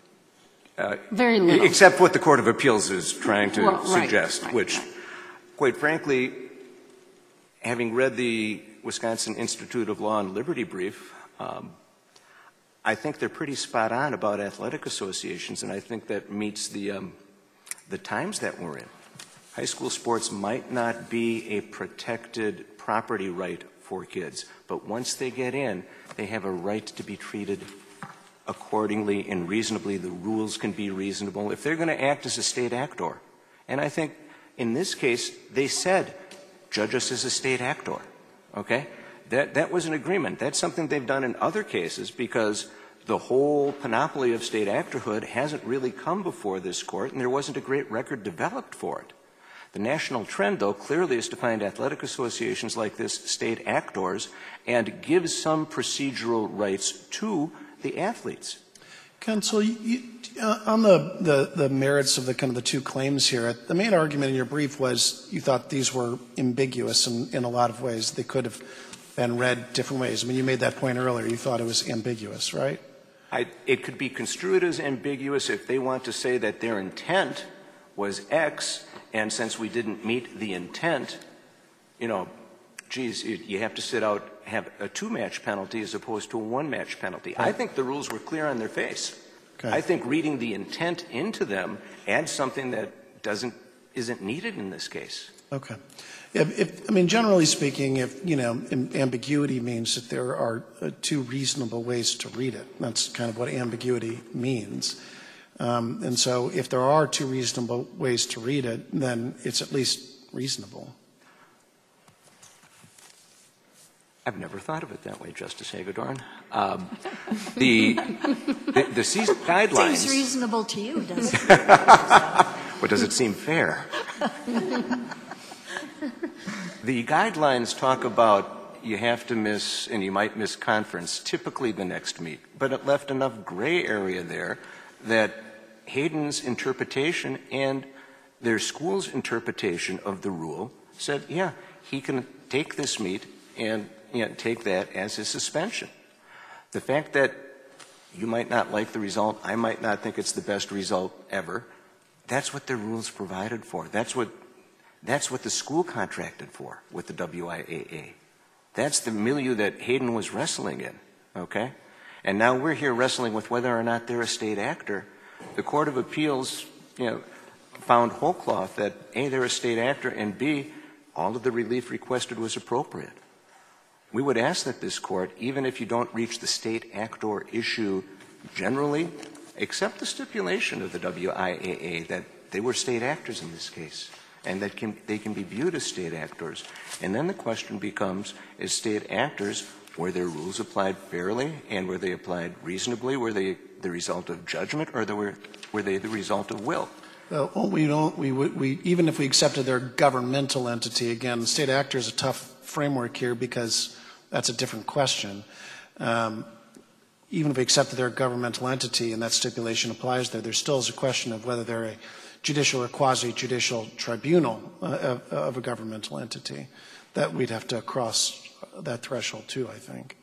E: Uh,
G: Very little.
E: Except what the Court of Appeals is trying to
G: well, right,
E: suggest,
G: right,
E: which,
G: right.
E: quite frankly, having read the Wisconsin Institute of Law and Liberty brief, um, I think they're pretty spot on about athletic associations, and I think that meets the, um, the times that we're in. High school sports might not be a protected property right for kids, but once they get in, they have a right to be treated accordingly and reasonably. The rules can be reasonable if they're going to act as a state actor. And I think in this case, they said, judge us as a state actor. Okay? That, that was an agreement. That's something they've done in other cases because the whole panoply of state actorhood hasn't really come before this court, and there wasn't a great record developed for it. The national trend, though, clearly is to find athletic associations like this state actors and give some procedural rights to the athletes.
F: Counsel, you, uh, on the, the, the merits of the kind of the two claims here, the main argument in your brief was you thought these were ambiguous in, in a lot of ways. They could have been read different ways. I mean, you made that point earlier. You thought it was ambiguous, right?
E: I, it could be construed as ambiguous if they want to say that their intent was X, and since we didn't meet the intent, you know, geez, you, you have to sit out, have a two-match penalty as opposed to a one-match penalty. Right. I think the rules were clear on their face. Okay. I think reading the intent into them adds something that doesn't, isn't needed in this case.
F: Okay. If, if, I mean, generally speaking, if, you know, ambiguity means that there are uh, two reasonable ways to read it. That's kind of what ambiguity means. Um, and so if there are two reasonable ways to read it, then it's at least reasonable.
E: I've never thought of it that way, Justice Hagedorn. Um, the, the, the C guidelines...
I: Seems reasonable to you, doesn't it?
E: But does it seem fair? The guidelines talk about you have to miss, and you might miss conference, typically the next meet. But it left enough gray area there that Hayden's interpretation and their school's interpretation of the rule said, yeah, he can take this meet and you know, take that as his suspension. The fact that you might not like the result, I might not think it's the best result ever, that's what the rules provided for. That's what, that's what the school contracted for with the W I A A. That's the milieu that Hayden was wrestling in, okay? And now we're here wrestling with whether or not they're a state actor. The Court of Appeals, you know, found whole cloth that A, they're a state actor, and B, all of the relief requested was appropriate. We would ask that this court, even if you don't reach the state actor issue generally, accept the stipulation of the W I A A that they were state actors in this case, and that can, they can be viewed as state actors. And then the question becomes, as state actors, were their rules applied fairly, and were they applied reasonably? Were they the result of judgment, or they were, were they the result of will?
F: Well, we don't, we would, we, even if we accepted their governmental entity, again, the state actor is a tough framework here because that's a different question. Um, even if we accepted their governmental entity and that stipulation applies there, there still is a question of whether they're a judicial or quasi-judicial tribunal uh, of, of a governmental entity. That we'd have to cross that threshold too, I think.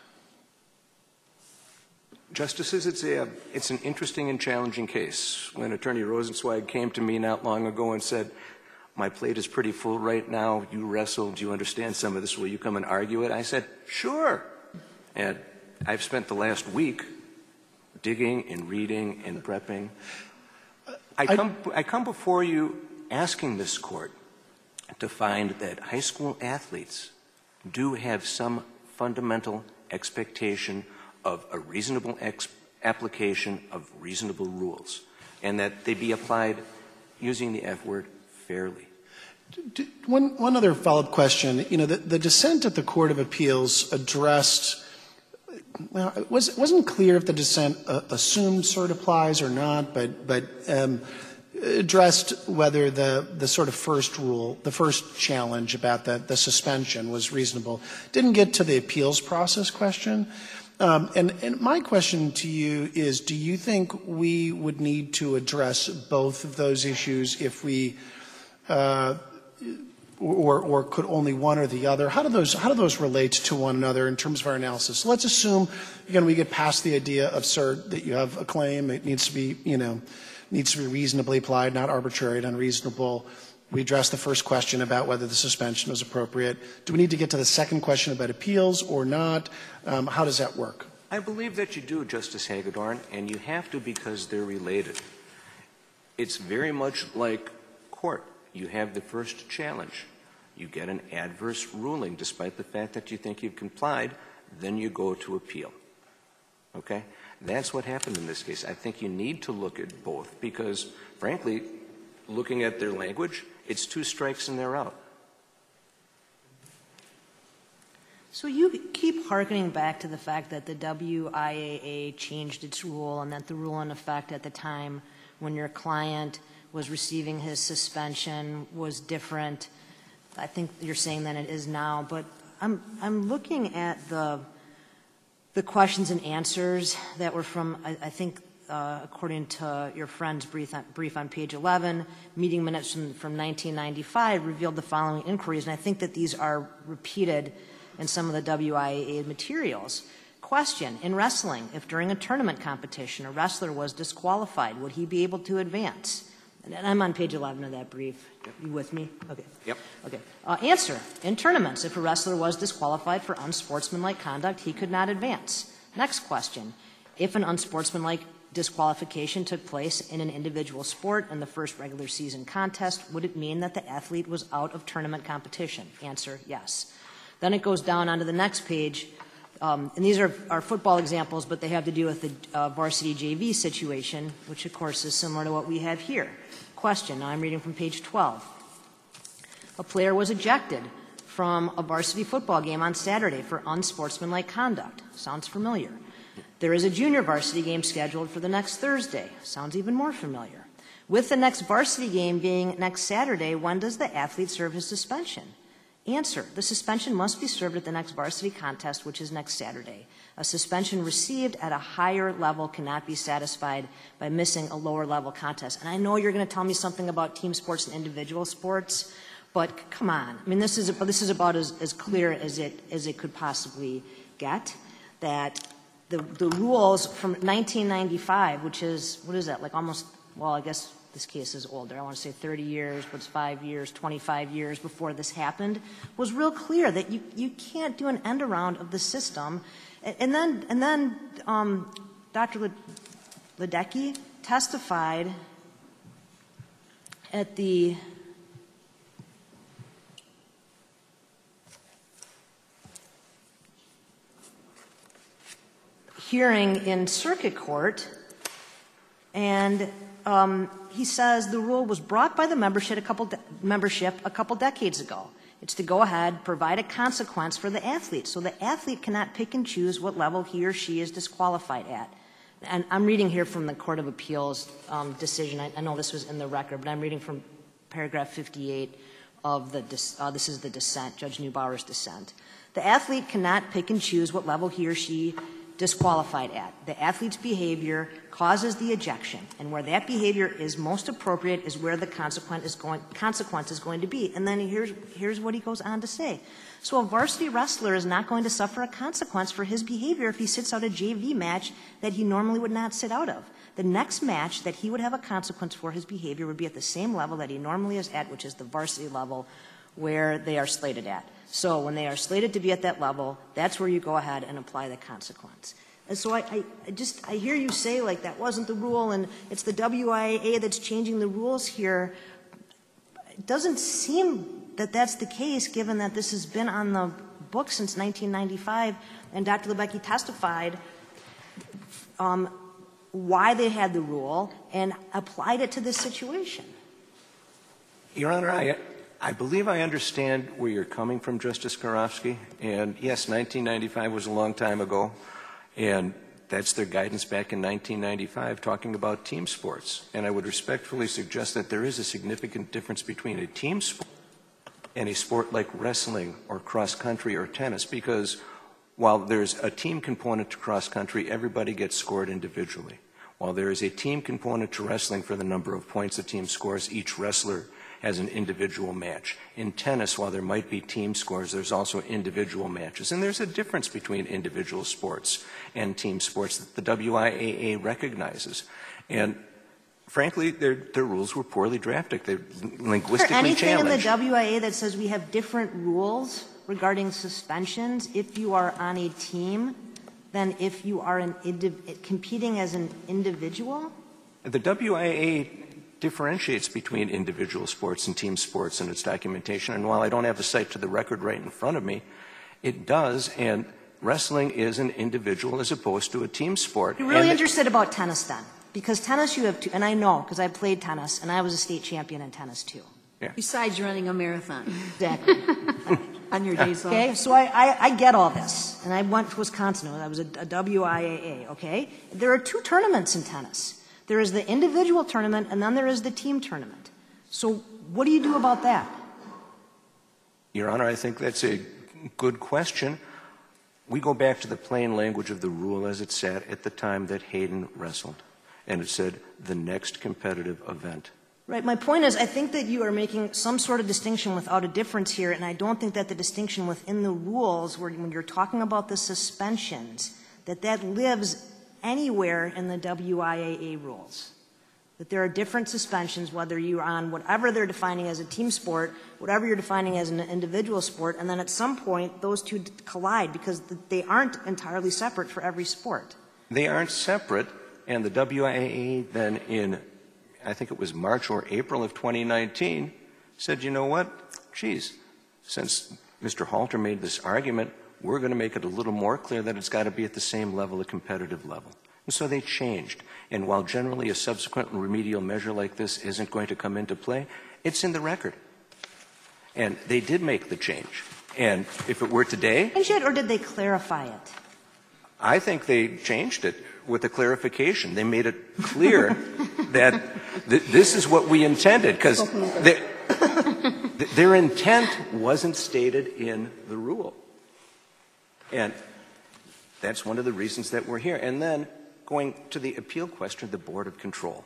E: Justices, it's, a, it's an interesting and challenging case. When Attorney Rosenzweig came to me not long ago and said, my plate is pretty full right now, you wrestled, you understand some of this, will you come and argue it? I said, sure. And I've spent the last week digging and reading and prepping. I come, I come before you asking this court to find that high school athletes do have some fundamental expectation of a reasonable ex application of reasonable rules, and that they be applied using the F word fairly.
F: One, one other follow-up question. You know, the, the dissent at the Court of Appeals addressed well, it, was, it wasn't clear if the dissent uh, assumed cert applies or not, but, but um, addressed whether the, the sort of first rule, the first challenge about the, the suspension was reasonable. Didn't get to the appeals process question. Um, and, and my question to you is, do you think we would need to address both of those issues if we, uh, or, or could only one or the other? How do those, how do those relate to one another in terms of our analysis? Let's assume, again, we get past the idea of cert, that you have a claim, it needs to be, you know, needs to be reasonably applied, not arbitrary and unreasonable. We addressed the first question about whether the suspension was appropriate. Do we need to get to the second question about appeals or not? Um, how does that work?
E: I believe that you do, Justice Hagedorn, and you have to because they're related. It's very much like court. You have the first challenge. You get an adverse ruling despite the fact that you think you've complied, then you go to appeal. Okay? That's what happened in this case. I think you need to look at both because, frankly, looking at their language, it's two strikes and they're out.
C: So you keep hearkening back to the fact that the W I A A changed its rule and that the rule in effect at the time when your client was receiving his suspension was different. I think you're saying that it is now, but I'm, I'm looking at the, the questions and answers that were from, I, I think, Uh, according to your friend's brief on, brief on page eleven, meeting minutes from, from nineteen ninety-five revealed the following inquiries, and I think that these are repeated in some of the W I A A materials. Question, in wrestling, if during a tournament competition a wrestler was disqualified, would he be able to advance? And I'm on page eleven of that brief. Yep. You with me? Okay.
E: Yep.
C: Okay. Uh, answer, in tournaments, if a wrestler was disqualified for unsportsmanlike conduct, he could not advance. Next question, if an unsportsmanlike disqualification took place in an individual sport in the first regular season contest, would it mean that the athlete was out of tournament competition? Answer, yes. Then it goes down onto the next page, um, and these are, are football examples, but they have to do with the uh, varsity J V situation, which of course is similar to what we have here. Question, now I'm reading from page twelve. A player was ejected from a varsity football game on Saturday for unsportsmanlike conduct. Sounds familiar. There is a junior varsity game scheduled for the next Thursday. Sounds even more familiar. With the next varsity game being next Saturday, when does the athlete serve his suspension? Answer, the suspension must be served at the next varsity contest, which is next Saturday. A suspension received at a higher level cannot be satisfied by missing a lower level contest. And I know you're going to tell me something about team sports and individual sports, but come on. I mean, this is, this is about as, as clear as it, as it could possibly get, that The, the rules from nineteen ninety-five, which is, what is that, like almost, well, I guess this case is older. I want to say thirty years, but it's five years, twenty-five years before this happened, was real clear that you, you can't do an end around of the system. And, and then, and then um, Doctor Ledecky testified at the hearing in circuit court, and um, he says the rule was brought by the membership a couple de- membership a couple decades ago. It's to go ahead, provide a consequence for the athlete, so the athlete cannot pick and choose what level he or she is disqualified at. And I'm reading here from the Court of Appeals um, decision. I, I know this was in the record, but I'm reading from paragraph fifty-eight of the dis- uh, this is the dissent, Judge Neubauer's dissent. The athlete cannot pick and choose what level he or she disqualified at. The athlete's behavior causes the ejection, and where that behavior is most appropriate is where the consequence is going, consequence is going to be. And then here's, here's what he goes on to say. So a varsity wrestler is not going to suffer a consequence for his behavior if he sits out a J V match that he normally would not sit out of. The next match that he would have a consequence for his behavior would be at the same level that he normally is at, which is the varsity level where they are slated at. So when they are slated to be at that level, that's where you go ahead and apply the consequence. And so I, I, I just, I hear you say like that wasn't the rule and it's the W I A A that's changing the rules here. It doesn't seem that that's the case given that this has been on the book since nineteen ninety-five and Doctor Ledecky testified um, why they had the rule and applied it to this situation.
E: Your Honor, I, I believe I understand where you're coming from, Justice Karofsky. And yes, nineteen ninety-five was a long time ago. And that's their guidance back in nineteen ninety-five, talking about team sports. And I would respectfully suggest that there is a significant difference between a team sport and a sport like wrestling or cross country or tennis, because while there's a team component to cross country, everybody gets scored individually. While there is a team component to wrestling for the number of points the team scores, each wrestler has an individual match. In tennis, while there might be team scores, there's also individual matches. And there's a difference between individual sports and team sports that the W I A A recognizes. And frankly, their, their rules were poorly drafted. They're linguistically
C: Is there anything
E: challenged.
C: in the W I A that says we have different rules regarding suspensions if you are on a team than if you are an indiv- competing as an individual?
E: The W I A A differentiates between individual sports and team sports in its documentation. And while I don't have the cite to the record right in front of me, it does. And wrestling is an individual as opposed to a team sport.
C: You're really
E: and
C: interested about tennis then? Because tennis you have two, and I know because I played tennis and I was a state champion in tennis too.
E: Yeah.
I: Besides running a marathon
C: Exactly.
I: on your days off.
C: Okay, so I, I, I get all this. And I went to Wisconsin. I was a, a W I A A, okay? There are two tournaments in tennis. There is the individual tournament, and then there is the team tournament. So what do you do about that?
E: Your Honor, I think that's a good question. We go back to the plain language of the rule as it sat at the time that Hayden wrestled. And it said, the next competitive event.
C: Right. My point is, I think that you are making some sort of distinction without a difference here, and I don't think that the distinction within the rules, where when you're talking about the suspensions, that that lives anywhere in the W I A A rules. That there are different suspensions, whether you're on whatever they're defining as a team sport, whatever you're defining as an individual sport, and then at some point those two collide because they aren't entirely separate for every sport.
E: They aren't separate, and the W I A A then in, I think it was March or April of twenty nineteen, said, you know what, geez, since Mister Halter made this argument, we're going to make it a little more clear that it's got to be at the same level, a competitive level. And so they changed. And while generally a subsequent and remedial measure like this isn't going to come into play, it's in the record. And they did make the change. And if it were today,
C: Change it, or did they clarify it?
E: I think they changed it with a clarification. They made it clear that th- this is what we intended, because th- their intent wasn't stated in the rule. And that's one of the reasons that we're here. And then going to the appeal question, the Board of Control.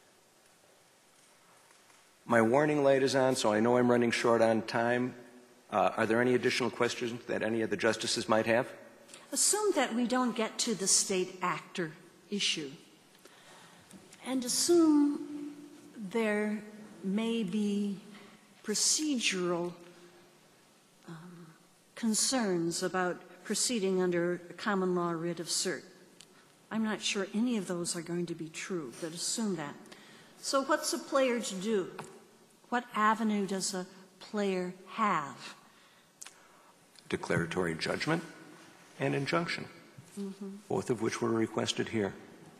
E: My warning light is on, so I know I'm running short on time. Uh, are there any additional questions that any of the justices might have?
I: Assume that we don't get to the state actor issue, and assume there may be procedural um, concerns about proceeding under a common law writ of cert. I'm not sure any of those are going to be true, but assume that. So what's a player to do? What avenue does a player have?
E: Declaratory judgment and injunction, mm-hmm. both of which were requested here.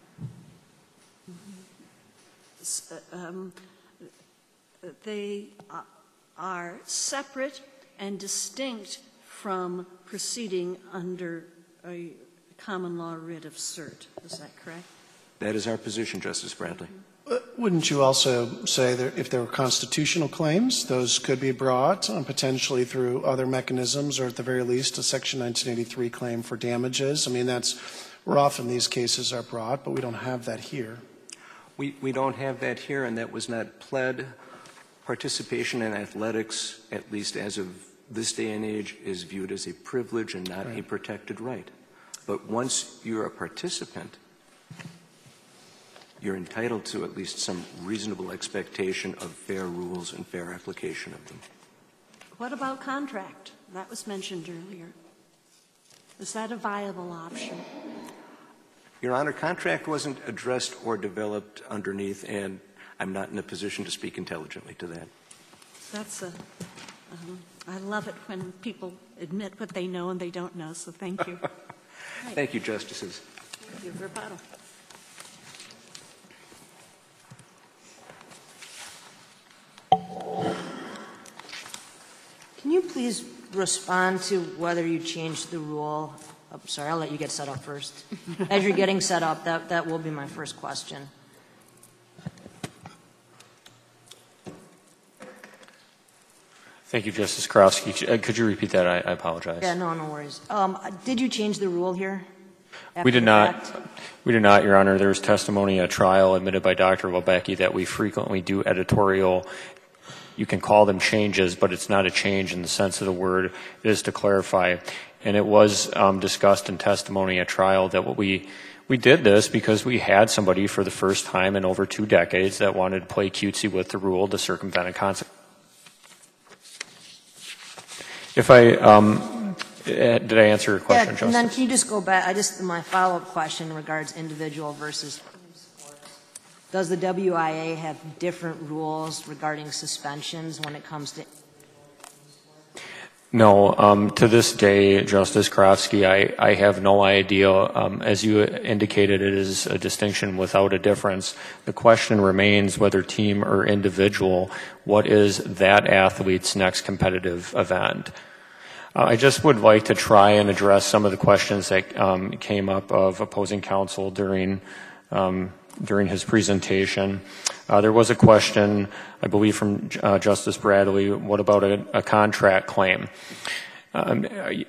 I: Mm-hmm. Um, they are separate and distinct from proceeding under a common law writ of cert. Is that correct?
E: That is our position, Justice Bradley.
F: Uh, Wouldn't you also say that if there were constitutional claims, those could be brought um, potentially through other mechanisms, or at the very least a Section nineteen eighty-three claim for damages? I mean, that's where often these cases are brought, but we don't have that here.
E: We, we don't have that here, and that was not pled. Participation in athletics, at least as of this day and age, is viewed as a privilege and not right. a protected right. But once you're a participant, you're entitled to at least some reasonable expectation of fair rules and fair application of them.
I: What about contract? That was mentioned earlier. Is that a viable option?
E: Your Honor, contract wasn't addressed or developed underneath, and I'm not in a position to speak intelligently to that.
I: That's a, um, I love it when people admit what they know and they don't know, so thank you.
E: Right. Thank you, Justices.
I: Thank you, Verpato.
C: Can you please respond to whether you changed the rule I'm sorry, I'll let you get set up first. As you're getting set up, that, that will be my first question.
D: Thank you, Justice Karofsky. Could you repeat that? I, I apologize.
C: Yeah, no, no worries. Um, did you change the rule here?
D: We did
C: the
D: not.
C: fact?
D: We did not, Your Honor. There was testimony at trial admitted by Doctor Lobecki that we frequently do editorial. You can call them changes, but it's not a change in the sense of the word. It is to clarify. And it was um, discussed in testimony at trial that what we we did this because we had somebody for the first time in over two decades that wanted to play cutesy with the rule to circumvent a consequence. If I um, did I answer your question,
C: yeah,
D: Justice?
C: And then can you just go back? I just my follow-up question regards individual versus team sports. Does the W I A have different rules regarding suspensions when it comes to?
D: No. Um, to this day, Justice Karofsky, I, I have no idea. Um, as you indicated, it is a distinction without a difference. The question remains whether team or individual, what is that athlete's next competitive event? Uh, I just would like to try and address some of the questions that um, came up of opposing counsel during um, during his presentation. Uh, there was a question, I believe, from uh, Justice Bradley, what about a, a contract claim? Um,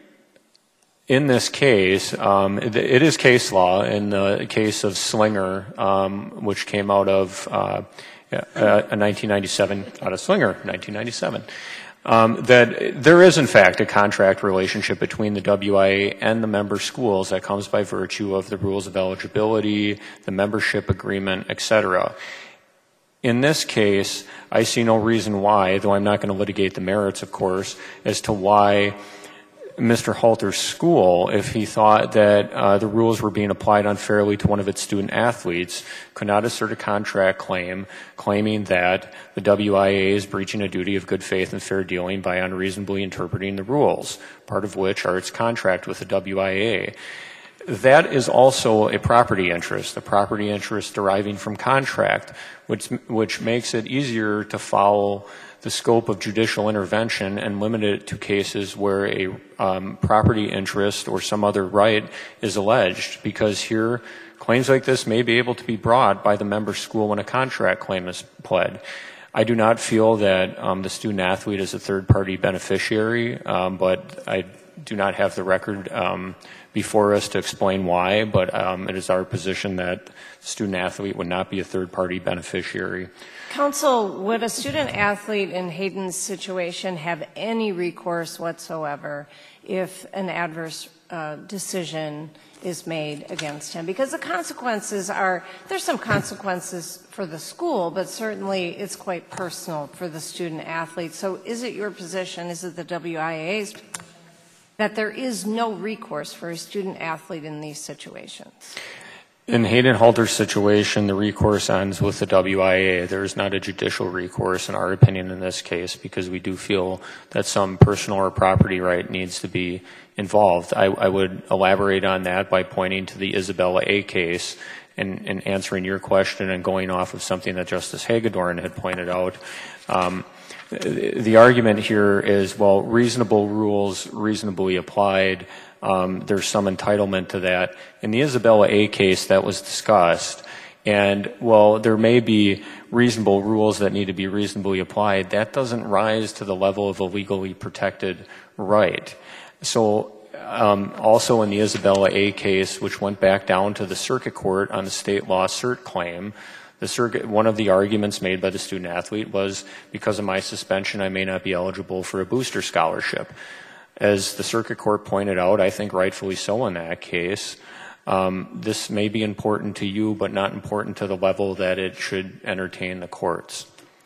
D: in this case, um, it is case law in the case of Slinger, um, which came out of uh, a nineteen ninety-seven, out of Slinger, nineteen ninety-seven. Um, that there is, in fact, a contract relationship between the W I A and the member schools that comes by virtue of the rules of eligibility, the membership agreement, et cetera. In this case, I see no reason why, though I'm not going to litigate the merits, of course, as to why Mister Halter's school, if he thought that uh, the rules were being applied unfairly to one of its student athletes, could not assert a contract claim claiming that the W I A is breaching a duty of good faith and fair dealing by unreasonably interpreting the rules, part of which are its contract with the W I A. That is also a property interest, a property interest deriving from contract, which, which makes it easier to follow the scope of judicial intervention and limit it to cases where a um, property interest or some other right is alleged, because here claims like this may be able to be brought by the member school when a contract claim is pled. I do not feel that um, the student athlete is a third-party beneficiary, um, but I do not have the record um, before us to explain why, but um, it is our position that the student athlete would not be a third-party beneficiary.
J: Counsel, would a student athlete in Hayden's situation have any recourse whatsoever if an adverse uh, decision is made against him? Because the consequences are, there's some consequences for the school, but certainly it's quite personal for the student athlete. So is it your position, is it the W I A's, that there is no recourse for a student athlete in these situations?
D: In Hayden Halter's situation, the recourse ends with the W I A. There is not a judicial recourse, in our opinion, in this case, because we do feel that some personal or property right needs to be involved. I, I would elaborate on that by pointing to the Isabella A case and, and answering your question and going off of something that Justice Hagedorn had pointed out. Um, the, the argument here is, well, reasonable rules reasonably applied. Um, there's some entitlement to that. In the Isabella A case, that was discussed. And, well, there may be reasonable rules that need to be reasonably applied. That doesn't rise to the level of a legally protected right. So um, also in the Isabella A case, which went back down to the circuit court on the state law cert claim, the circuit, one of the arguments made by the student athlete was, because of my suspension, I may not be eligible for a booster scholarship. As the circuit court pointed out, I think rightfully so in that case, um, this may be important to you, but not important to the level that it should entertain the courts.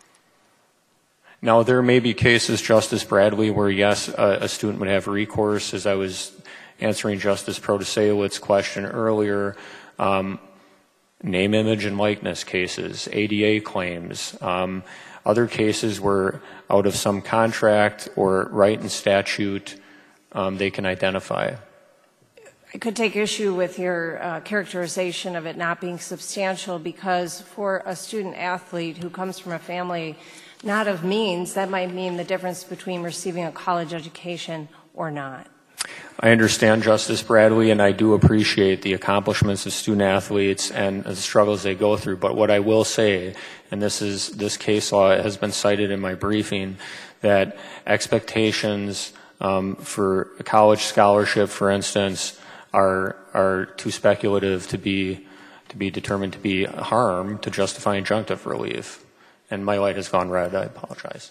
D: Now, there may be cases, Justice Bradley, where, yes, a, a student would have recourse. As I was answering Justice Protasewicz's question earlier, um, name, image, and likeness cases, A D A claims, um, other cases where out of some contract or right in statute, um, they can identify.
J: I could take issue with your uh, characterization of it not being substantial, because for a student athlete who comes from a family not of means, that might mean the difference between receiving a college education or not.
D: I understand Justice Bradley, and I do appreciate the accomplishments of student athletes and the struggles they go through. But what I will say, and this is this case law has been cited in my briefing, that expectations um, for a college scholarship, for instance, are are too speculative to be to be determined to be harm to justify injunctive relief. And my light has gone red. I apologize.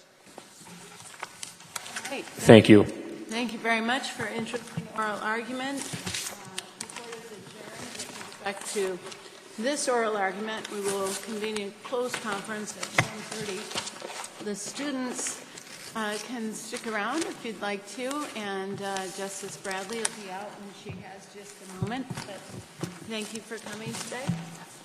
B: Great.
D: Thank you.
B: Thank you very much for interesting oral argument. Uh, Before it is adjourned, with respect to this oral argument, we will convene a closed conference at ten thirty. The students uh, can stick around if you'd like to, and uh, Justice Bradley will be out when she has just a moment. But thank you for coming today.